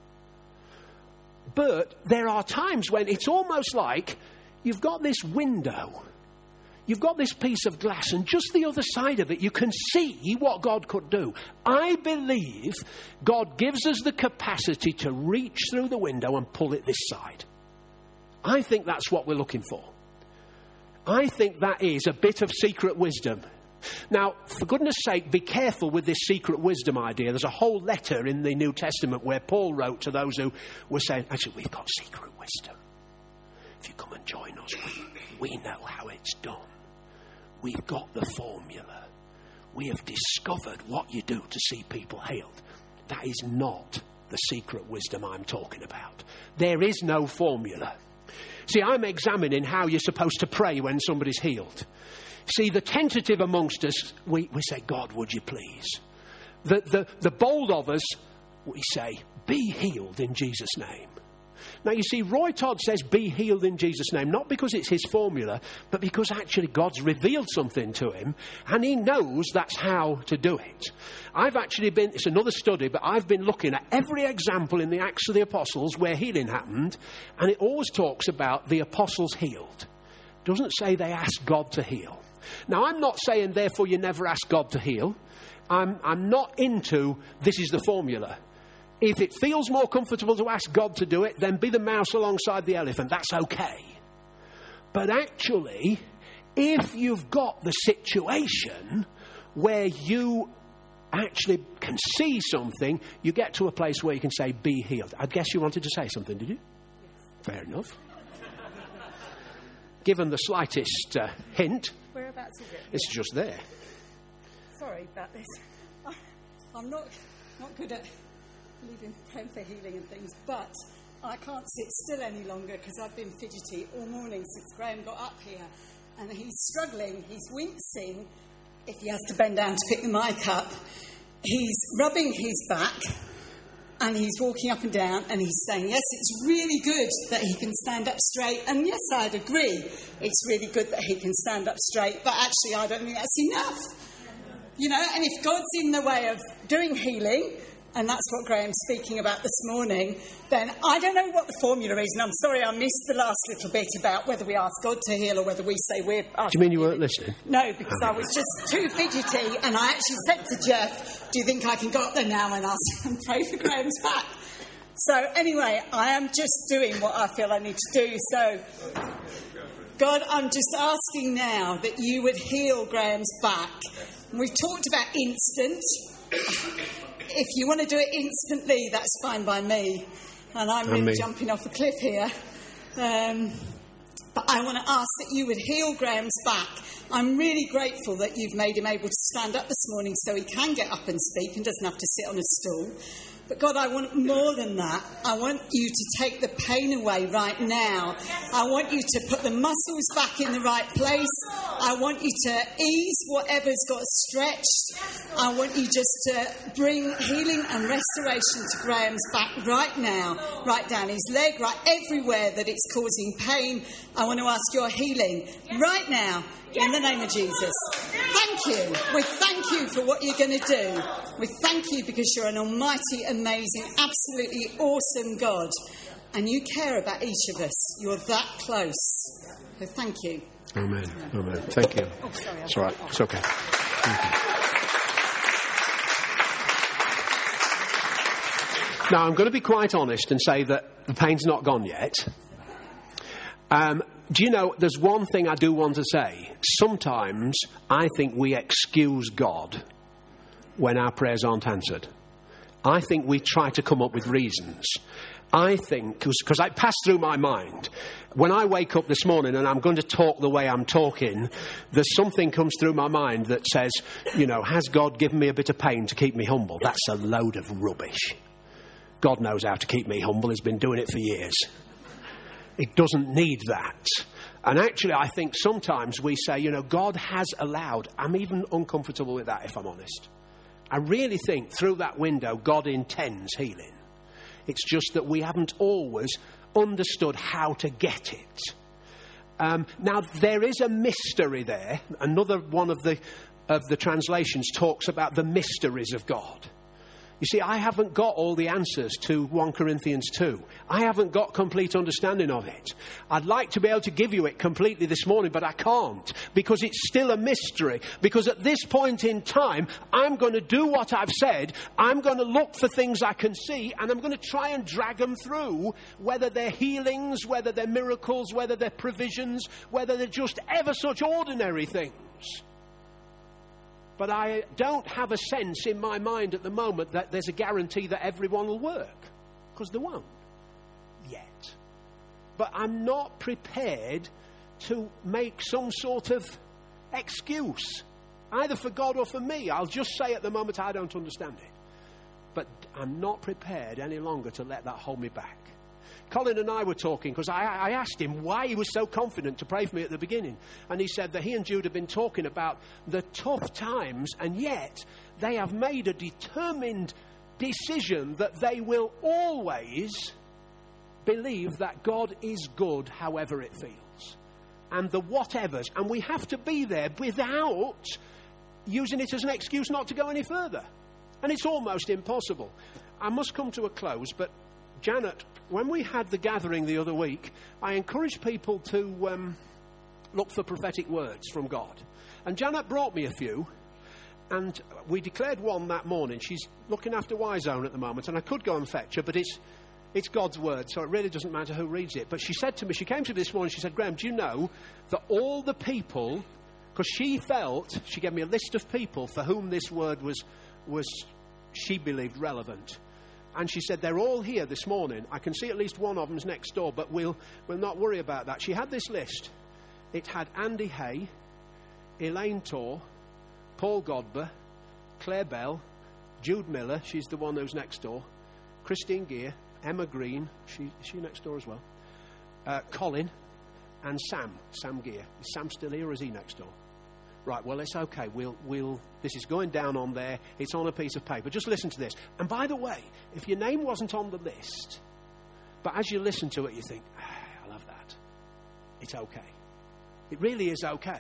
But there are times when it's almost like you've got this window, you've got this piece of glass, and just the other side of it, you can see what God could do. I believe God gives us the capacity to reach through the window and pull it this side. I think that's what we're looking for. I think that is a bit of secret wisdom. Now, for goodness sake, be careful with this secret wisdom idea. There's a whole letter in the New Testament where Paul wrote to those who were saying, actually, we've got secret wisdom. If you come and join us, we know how it's done. We've got the formula. We have discovered what you do to see people healed. That is not the secret wisdom I'm talking about. There is no formula. See, I'm examining how you're supposed to pray when somebody's healed. See, the tentative amongst us, we say, God, would you please? The bold of us, we say, be healed in Jesus' name. Now, you see, Roy Todd says, be healed in Jesus' name, not because it's his formula, but because actually God's revealed something to him, and he knows that's how to do it. It's another study, but I've been looking at every example in the Acts of the Apostles where healing happened, and it always talks about the apostles healed. It doesn't say they asked God to heal. Now, I'm not saying, therefore, you never ask God to heal. I'm not into this is the formula. If it feels more comfortable to ask God to do it, then be the mouse alongside the elephant. That's okay. But actually, if you've got the situation where you actually can see something, you get to a place where you can say, be healed. I guess you wanted to say something, did you? Yes. Fair enough. Given the slightest hint. Whereabouts is it? It's just there. Sorry about this. I'm not good at praying for healing and things, but I can't sit still any longer because I've been fidgety all morning since Graham got up here, and he's struggling, he's wincing if he has to bend down to pick the mic up. He's rubbing his back and he's walking up and down and he's saying, yes, it's really good that he can stand up straight, and yes, I'd agree, it's really good that he can stand up straight, but actually I don't think that's enough. And if God's in the way of doing healing, and that's what Graham's speaking about this morning, then I don't know what the formula is. And I'm sorry I missed the last little bit about whether we ask God to heal or whether we say we're asking. Do you mean you weren't listening? No, because I was just too fidgety. And I actually said to Jeff, do you think I can go up there now and ask and pray for Graham's back? So anyway, I am just doing what I feel I need to do. So, God, I'm just asking now that you would heal Graham's back. And we've talked about instant. if you want to do it instantly, that's fine by me. And I'm really jumping off a cliff here. But I want to ask that you would heal Graham's back. I'm really grateful that you've made him able to stand up this morning so he can get up and speak and doesn't have to sit on a stool. But God, I want more than that. I want you to take the pain away right now. I want you to put the muscles back in the right place. I want you to ease whatever's got stretched. I want you just to bring healing and restoration to Graham's back right now, right down his leg, right everywhere that it's causing pain. I want to ask your healing right now. In the name of Jesus. Thank you. We thank you for what you're going to do. We thank you because you're an almighty, amazing, absolutely awesome God. And you care about each of us. You're that close. So thank you. Amen. Amen. Thank you. Oh, sorry. It's all right. It's okay. Thank you. Now, I'm going to be quite honest and say that the pain's not gone yet. Do you know, there's one thing I do want to say. Sometimes I think we excuse God when our prayers aren't answered. I think we try to come up with reasons. I think, because it passed through my mind, when I wake up this morning and I'm going to talk the way I'm talking, there's something comes through my mind that says, you know, has God given me a bit of pain to keep me humble? That's a load of rubbish. God knows how to keep me humble. He's been doing it for years. It doesn't need that. And actually, I think sometimes we say, you know, God has allowed. I'm even uncomfortable with that, if I'm honest. I really think through that window, God intends healing. It's just that we haven't always understood how to get it. Now, there is a mystery there. Another one of the translations talks about the mysteries of God. You see, I haven't got all the answers to 1 Corinthians 2. I haven't got complete understanding of it. I'd like to be able to give you it completely this morning, but I can't, because it's still a mystery. Because at this point in time, I'm going to do what I've said. I'm going to look for things I can see, and I'm going to try and drag them through, whether they're healings, whether they're miracles, whether they're provisions, whether they're just ever such ordinary things. But I don't have a sense in my mind at the moment that there's a guarantee that everyone will work. Because there won't. Yet. But I'm not prepared to make some sort of excuse. Either for God or for me. I'll just say at the moment I don't understand it. But I'm not prepared any longer to let that hold me back. Colin and I were talking because I asked him why he was so confident to pray for me at the beginning. And he said that he and Jude have been talking about the tough times, and yet they have made a determined decision that they will always believe that God is good however it feels. And the whatevers. And we have to be there without using it as an excuse not to go any further. And it's almost impossible. I must come to a close, but Janet, when we had the gathering the other week, I encouraged people to look for prophetic words from God. And Janet brought me a few, and we declared one that morning. She's looking after Y-Zone at the moment, and I could go and fetch her, but it's God's word, so it really doesn't matter who reads it. But she said to me, she came to me this morning, she said, Graham, do you know that all the people, because she gave me a list of people for whom this word was she believed relevant. And she said, they're all here this morning. I can see at least one of them's next door, but we'll not worry about that. She had this list. It had Andy Hay, Elaine Torr, Paul Godber, Claire Bell, Jude Miller, she's the one who's next door, Christine Gear, Emma Green, is she next door as well, Colin, and Sam Gear. Is Sam still here or is he next door? Right, well, it's okay. This is going down on there. It's on a piece of paper. Just listen to this. And by the way, if your name wasn't on the list, but as you listen to it, you think, I love that. It's okay. It really is okay.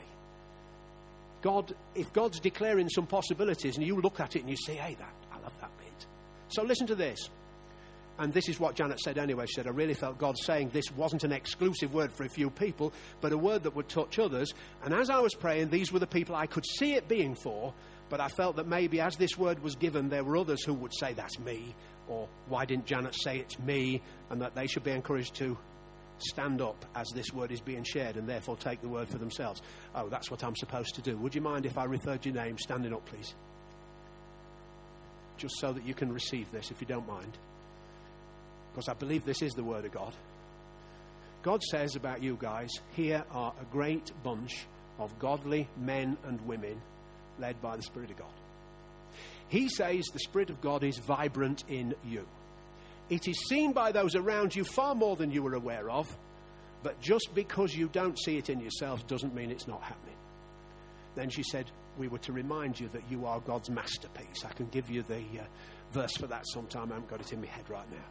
If God's declaring some possibilities and you look at it and you say, hey, I love that bit. So listen to this. And this is what Janet said anyway. She said, I really felt God saying this wasn't an exclusive word for a few people, but a word that would touch others. And as I was praying, these were the people I could see it being for, but I felt that maybe as this word was given, there were others who would say, that's me, or why didn't Janet say it's me, and that they should be encouraged to stand up as this word is being shared and therefore take the word for themselves. Oh, that's what I'm supposed to do. Would you mind if I referred your name standing up, please? just so that you can receive this, if you don't mind. Because I believe this is the Word of God. God says about you guys, here are a great bunch of godly men and women led by the Spirit of God. He says the Spirit of God is vibrant in you. It is seen by those around you far more than you are aware of, but just because you don't see it in yourselves doesn't mean it's not happening. Then she said, we were to remind you that you are God's masterpiece. I can give you the verse for that sometime. I haven't got it in my head right now.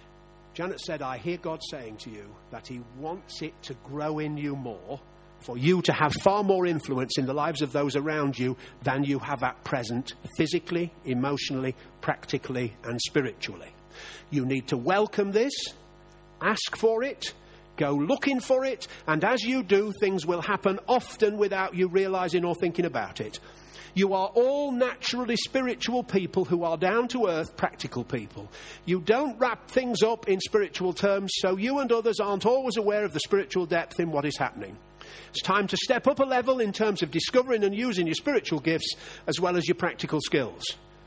Janet said, I hear God saying to you that he wants it to grow in you more, for you to have far more influence in the lives of those around you than you have at present, physically, emotionally, practically, and spiritually. You need to welcome this, ask for it, go looking for it, and as you do, things will happen often without you realizing or thinking about it. You are all naturally spiritual people who are down-to-earth, practical people. You don't wrap things up in spiritual terms, so you and others aren't always aware of the spiritual depth in what is happening. It's time to step up a level in terms of discovering and using your spiritual gifts as well as your practical skills.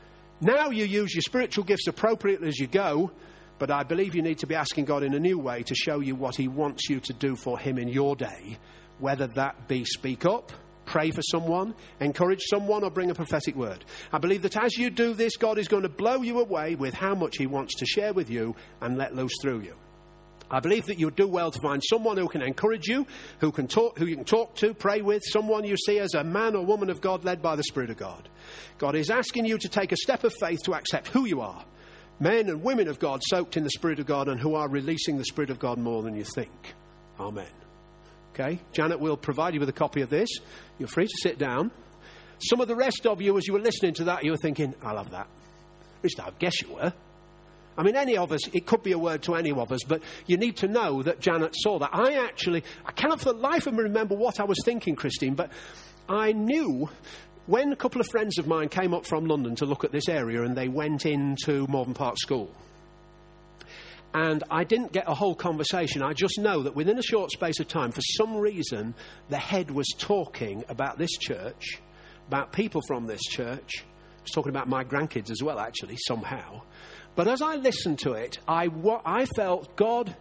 Now you use your spiritual gifts appropriately as you go, but I believe you need to be asking God in a new way to show you what he wants you to do for him in your day, whether that be speak up, pray for someone, encourage someone, or bring a prophetic word. I believe that as you do this, God is going to blow you away with how much he wants to share with you and let loose through you. I believe that you would do well to find someone who can encourage you, who you can talk to, pray with, someone you see as a man or woman of God led by the Spirit of God. God is asking you to take a step of faith to accept who you are. Men and women of God soaked in the Spirit of God and who are releasing the Spirit of God more than you think. Amen. Okay, Janet will provide you with a copy of this. You're free to sit down. Some of the rest of you, as you were listening to that, you were thinking, I love that. At least I guess you were. I mean, any of us, it could be a word to any of us, but you need to know that Janet saw that. I cannot for the life of me remember what I was thinking, Christine, but I knew when a couple of friends of mine came up from London to look at this area and they went into Malvern Park School. And I didn't get a whole conversation. I just know that within a short space of time, for some reason, the head was talking about this church, about people from this church. He was talking about my grandkids as well, actually, somehow. But as I listened to it, I felt God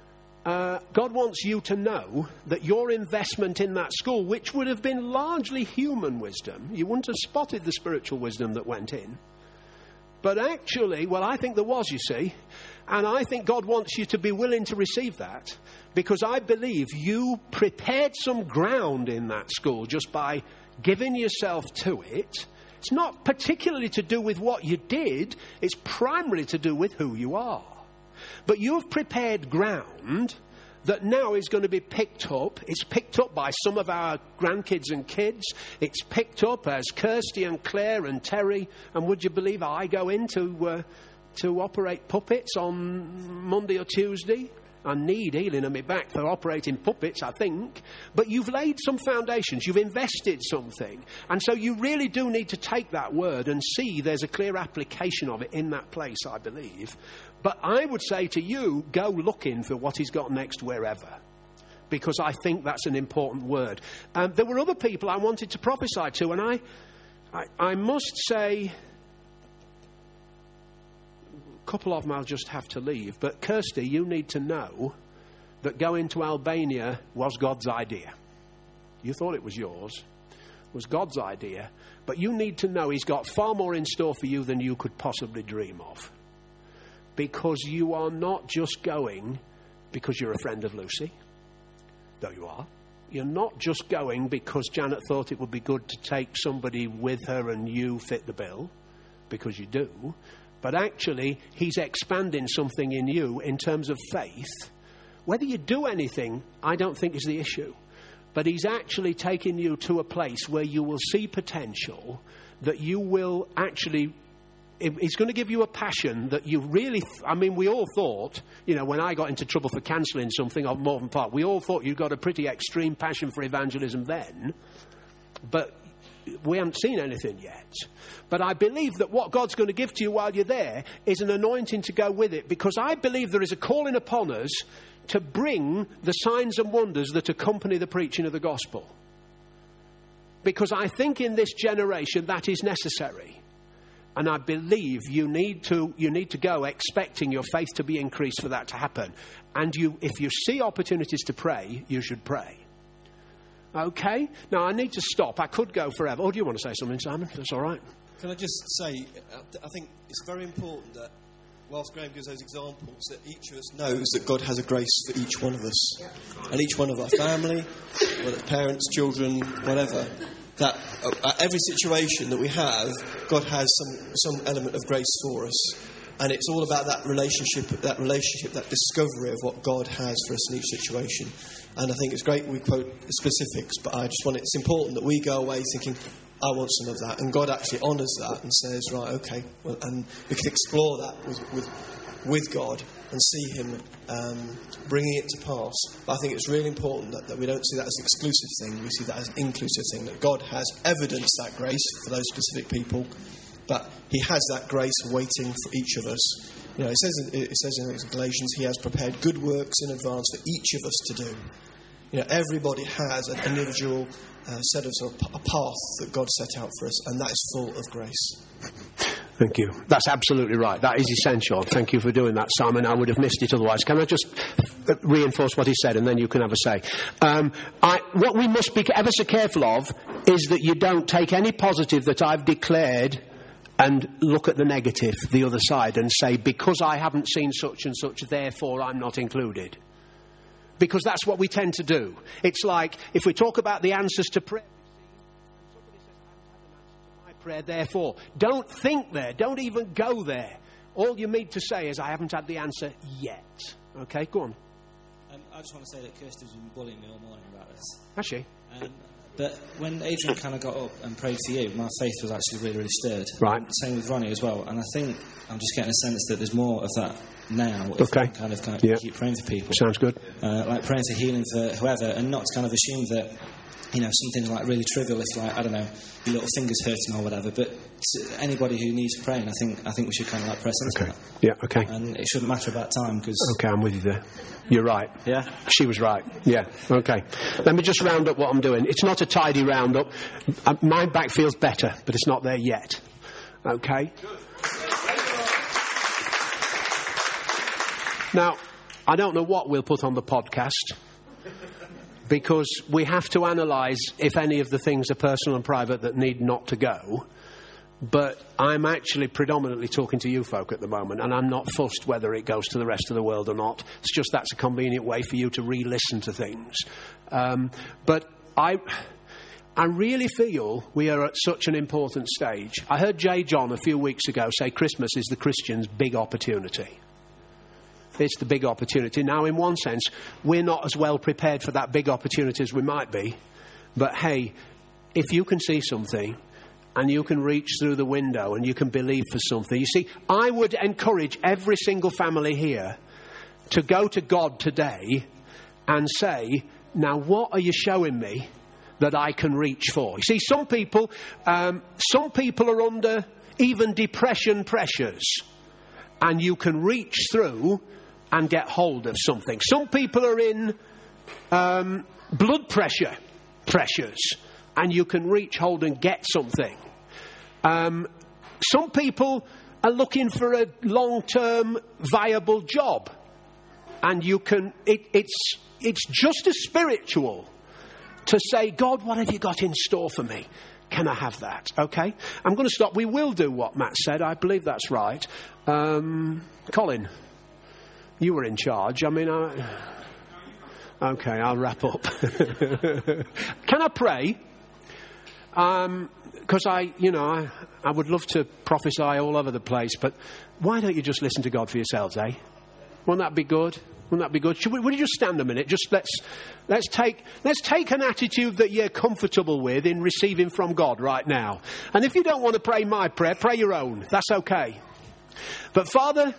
wants you to know that your investment in that school, which would have been largely human wisdom, you wouldn't have spotted the spiritual wisdom that went in. But actually, well, I think there was, you see. And I think God wants you to be willing to receive that. Because I believe you prepared some ground in that school just by giving yourself to it. It's not particularly to do with what you did. It's primarily to do with who you are. But you have prepared ground that now is going to be picked up. It's picked up by some of our grandkids and kids. It's picked up as Kirsty and Claire and Terry. And would you believe I go in to operate puppets on Monday or Tuesday? I need healing on my back for operating puppets, I think. But you've laid some foundations. You've invested something. And so you really do need to take that word and see there's a clear application of it in that place, I believe. But I would say to you, go looking for what he's got next wherever. Because I think that's an important word. There were other people I wanted to prophesy to. And I must say, a couple of them I'll just have to leave. But Kirsty, you need to know that going to Albania was God's idea. You thought it was yours. It was God's idea. But you need to know he's got far more in store for you than you could possibly dream of. Because you are not just going because you're a friend of Lucy, though you are. You're not just going because Janet thought it would be good to take somebody with her and you fit the bill, because you do. But actually, he's expanding something in you in terms of faith. Whether you do anything, I don't think is the issue. But he's actually taking you to a place where you will see potential, that you will actually... He's going to give you a passion that you really... we all thought, when I got into trouble for cancelling something of Malvern Park, we all thought you'd got a pretty extreme passion for evangelism then. But we haven't seen anything yet. But I believe that what God's going to give to you while you're there is an anointing to go with it. Because I believe there is a calling upon us to bring the signs and wonders that accompany the preaching of the gospel. Because I think in this generation that is necessary. And I believe you need to go expecting your faith to be increased for that to happen. And if you see opportunities to pray, you should pray. Okay? Now, I need to stop. I could go forever. Oh, do you want to say something, Simon? That's all right. Can I just say, I think it's very important that whilst Graham gives those examples, that each of us knows that God has a grace for each one of us. And each one of our family, whether it's parents, children, whatever, that at every situation that we have, God has some element of grace for us. And it's all about that relationship, that discovery of what God has for us in each situation. And I think it's great we quote the specifics, but it's important that we go away thinking, I want some of that. And God actually honours that and says, right, okay, well, and we can explore that with God and see Him bringing it to pass. But I think it's really important that we don't see that as an exclusive thing. We see that as an inclusive thing, that God has evidenced that grace for those specific people, but He has that grace waiting for each of us. You know, it says in Galatians, He has prepared good works in advance for each of us to do. You know, everybody has an individual set of a path that God set out for us, and that is full of grace. Thank you. That's absolutely right. That is essential. Thank you for doing that, Simon. I would have missed it otherwise. Can I just reinforce what he said, and then you can have a say? What we must be ever so careful of is that you don't take any positive that I've declared and look at the negative, the other side, and say, because I haven't seen such and such, therefore I'm not included. Because that's what we tend to do. It's like, if we talk about the answers to prayer, somebody says, I haven't had an answer to my prayer, therefore. Don't think there. Don't even go there. All you need to say is, I haven't had the answer yet. Okay, go on. I just want to say that Kirsty's been bullying me all morning about this. Has she? But when Adrian kind of got up and prayed for you, my faith was actually really, really stirred. Right. Same with Ronnie as well. And I think I'm just getting a sense that there's more of that now. Okay. Kind of keep praying for people. Sounds good. Like praying for healing for whoever, and not to kind of assume that, you know, something's like really trivial. It's like, I don't know, your little finger's hurting or whatever. But to anybody who needs praying, I think we should kind of like press into that. Yeah. Okay. And it shouldn't matter about time because. Okay, I'm with you there. You're right. Yeah. She was right. Yeah. Okay. Let me just round up what I'm doing. It's not a tidy roundup. My back feels better, but it's not there yet. Okay. Now, I don't know what we'll put on the podcast, because we have to analyse if any of the things are personal and private that need not to go. But I'm actually predominantly talking to you folk at the moment, and I'm not fussed whether it goes to the rest of the world or not. It's just that's a convenient way for you to re-listen to things. But I really feel we are at such an important stage. I heard J. John a few weeks ago say Christmas is the Christian's big opportunity. It's the big opportunity. Now, in one sense, we're not as well prepared for that big opportunity as we might be. But hey, if you can see something and you can reach through the window and you can believe for something. You see, I would encourage every single family here to go to God today and say, now what are you showing me that I can reach for? You see, some people are under even depression pressures, and you can reach through and get hold of something. Some people are in blood pressure pressures, and you can reach hold and get something. Some people are looking for a long-term viable job, and you can. It's just as spiritual to say, God, what have you got in store for me? Can I have that? Okay, I'm going to stop. We will do what Matt said. I believe that's right. Colin, you were in charge. I mean, okay, I'll wrap up. Can I pray? Because I would love to prophesy all over the place, but why don't you just listen to God for yourselves, eh? Wouldn't that be good? Wouldn't that be good? Would you just stand a minute? Just let's take an attitude that you're comfortable with in receiving from God right now. And if you don't want to pray my prayer, pray your own. That's okay. But Father,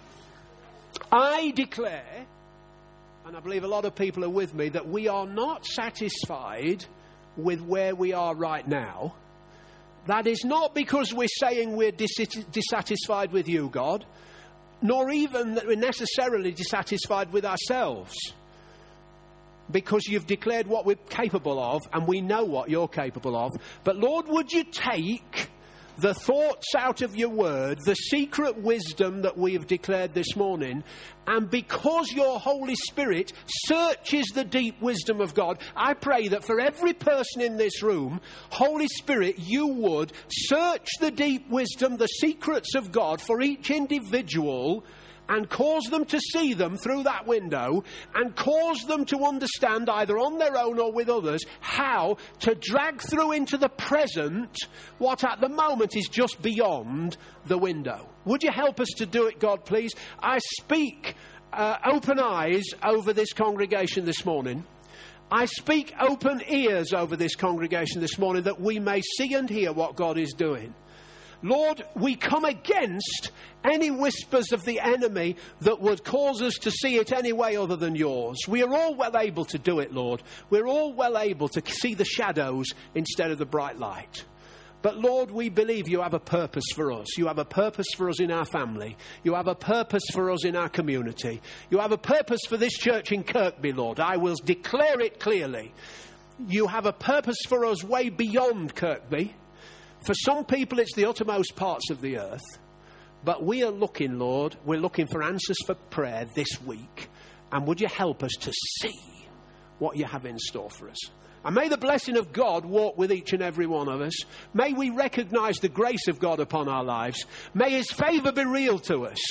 I declare, and I believe a lot of people are with me, that we are not satisfied with where we are right now. That is not because we're saying we're dissatisfied with you, God, nor even that we're necessarily dissatisfied with ourselves, because you've declared what we're capable of, and we know what you're capable of. But Lord, would you take the thoughts out of your word, the secret wisdom that we have declared this morning, and because your Holy Spirit searches the deep wisdom of God, I pray that for every person in this room, Holy Spirit, you would search the deep wisdom, the secrets of God for each individual, and cause them to see them through that window, and cause them to understand, either on their own or with others, how to drag through into the present what at the moment is just beyond the window. Would you help us to do it, God, please? I speak open eyes over this congregation this morning. I speak open ears over this congregation this morning, that we may see and hear what God is doing. Lord, we come against any whispers of the enemy that would cause us to see it any way other than yours. We are all well able to do it, Lord. We're all well able to see the shadows instead of the bright light. But Lord, we believe you have a purpose for us. You have a purpose for us in our family. You have a purpose for us in our community. You have a purpose for this church in Kirkby, Lord. I will declare it clearly. You have a purpose for us way beyond Kirkby. For some people, it's the uttermost parts of the earth. But we are looking, Lord, we're looking for answers for prayer this week. And would you help us to see what you have in store for us? And may the blessing of God walk with each and every one of us. May we recognize the grace of God upon our lives. May his favor be real to us.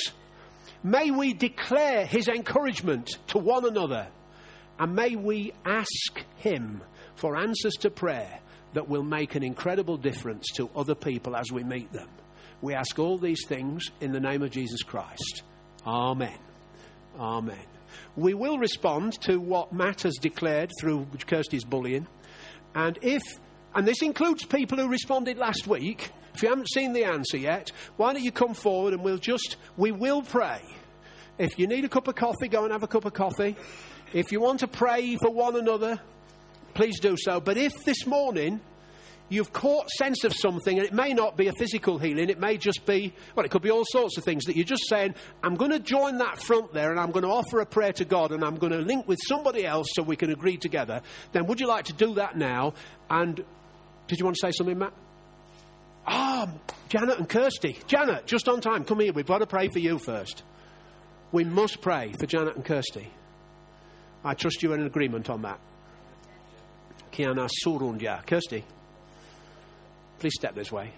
May we declare his encouragement to one another. And may we ask him for answers to prayer that will make an incredible difference to other people as we meet them. We ask all these things in the name of Jesus Christ. Amen. Amen. We will respond to what Matt has declared through Kirsty's bullying. And this includes people who responded last week. If you haven't seen the answer yet, why don't you come forward and we will pray. If you need a cup of coffee, go and have a cup of coffee. If you want to pray for one another, please do so. But if this morning you've caught sense of something, and it may not be a physical healing, it may just be, well, it could be all sorts of things, that you're just saying, I'm going to join that front there and I'm going to offer a prayer to God and I'm going to link with somebody else so we can agree together, then would you like to do that now? And did you want to say something, Matt? Janet and Kirsty. Janet, just on time, come here. We've got to pray for you first. We must pray for Janet and Kirsty. I trust you're in agreement on that. Kiana Surunja. Kirsty, please step this way.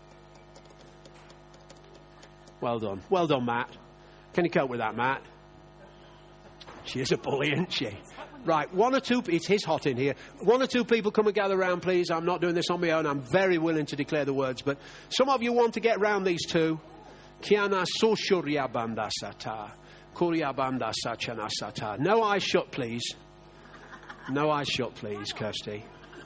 Well done. Well done, Matt. Can you cope with that, Matt? She is a bully, isn't she? Right, one or two... It is hot in here. One or two people come and gather around, please. I'm not doing this on my own. I'm very willing to declare the words. But some of you want to get round these two. Kiana Soshurya Bandasata. Kurya Bandasachana Sata. No eyes shut, please. No eyes shut, please, Kirsty.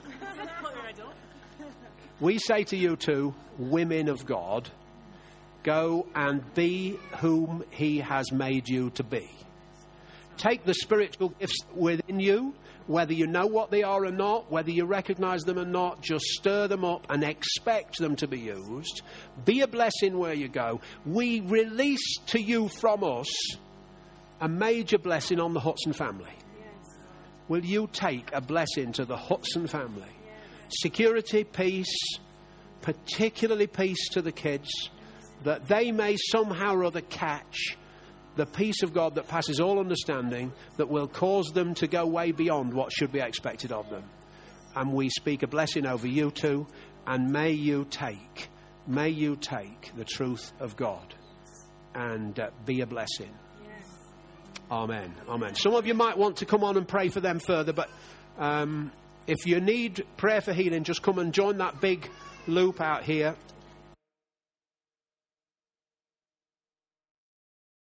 We say to you two, women of God, go and be whom he has made you to be. Take the spiritual gifts within you, whether you know what they are or not, whether you recognize them or not, just stir them up and expect them to be used. Be a blessing where you go. We release to you from us a major blessing on the Hudson family. Yes. Will you take a blessing to the Hudson family? Security, peace, particularly peace to the kids, that they may somehow or other catch the peace of God that passes all understanding, that will cause them to go way beyond what should be expected of them. And we speak a blessing over you two, and may you take the truth of God and be a blessing. Yes. Amen. Amen. Some of you might want to come on and pray for them further, but if you need prayer for healing, just come and join that big loop out here.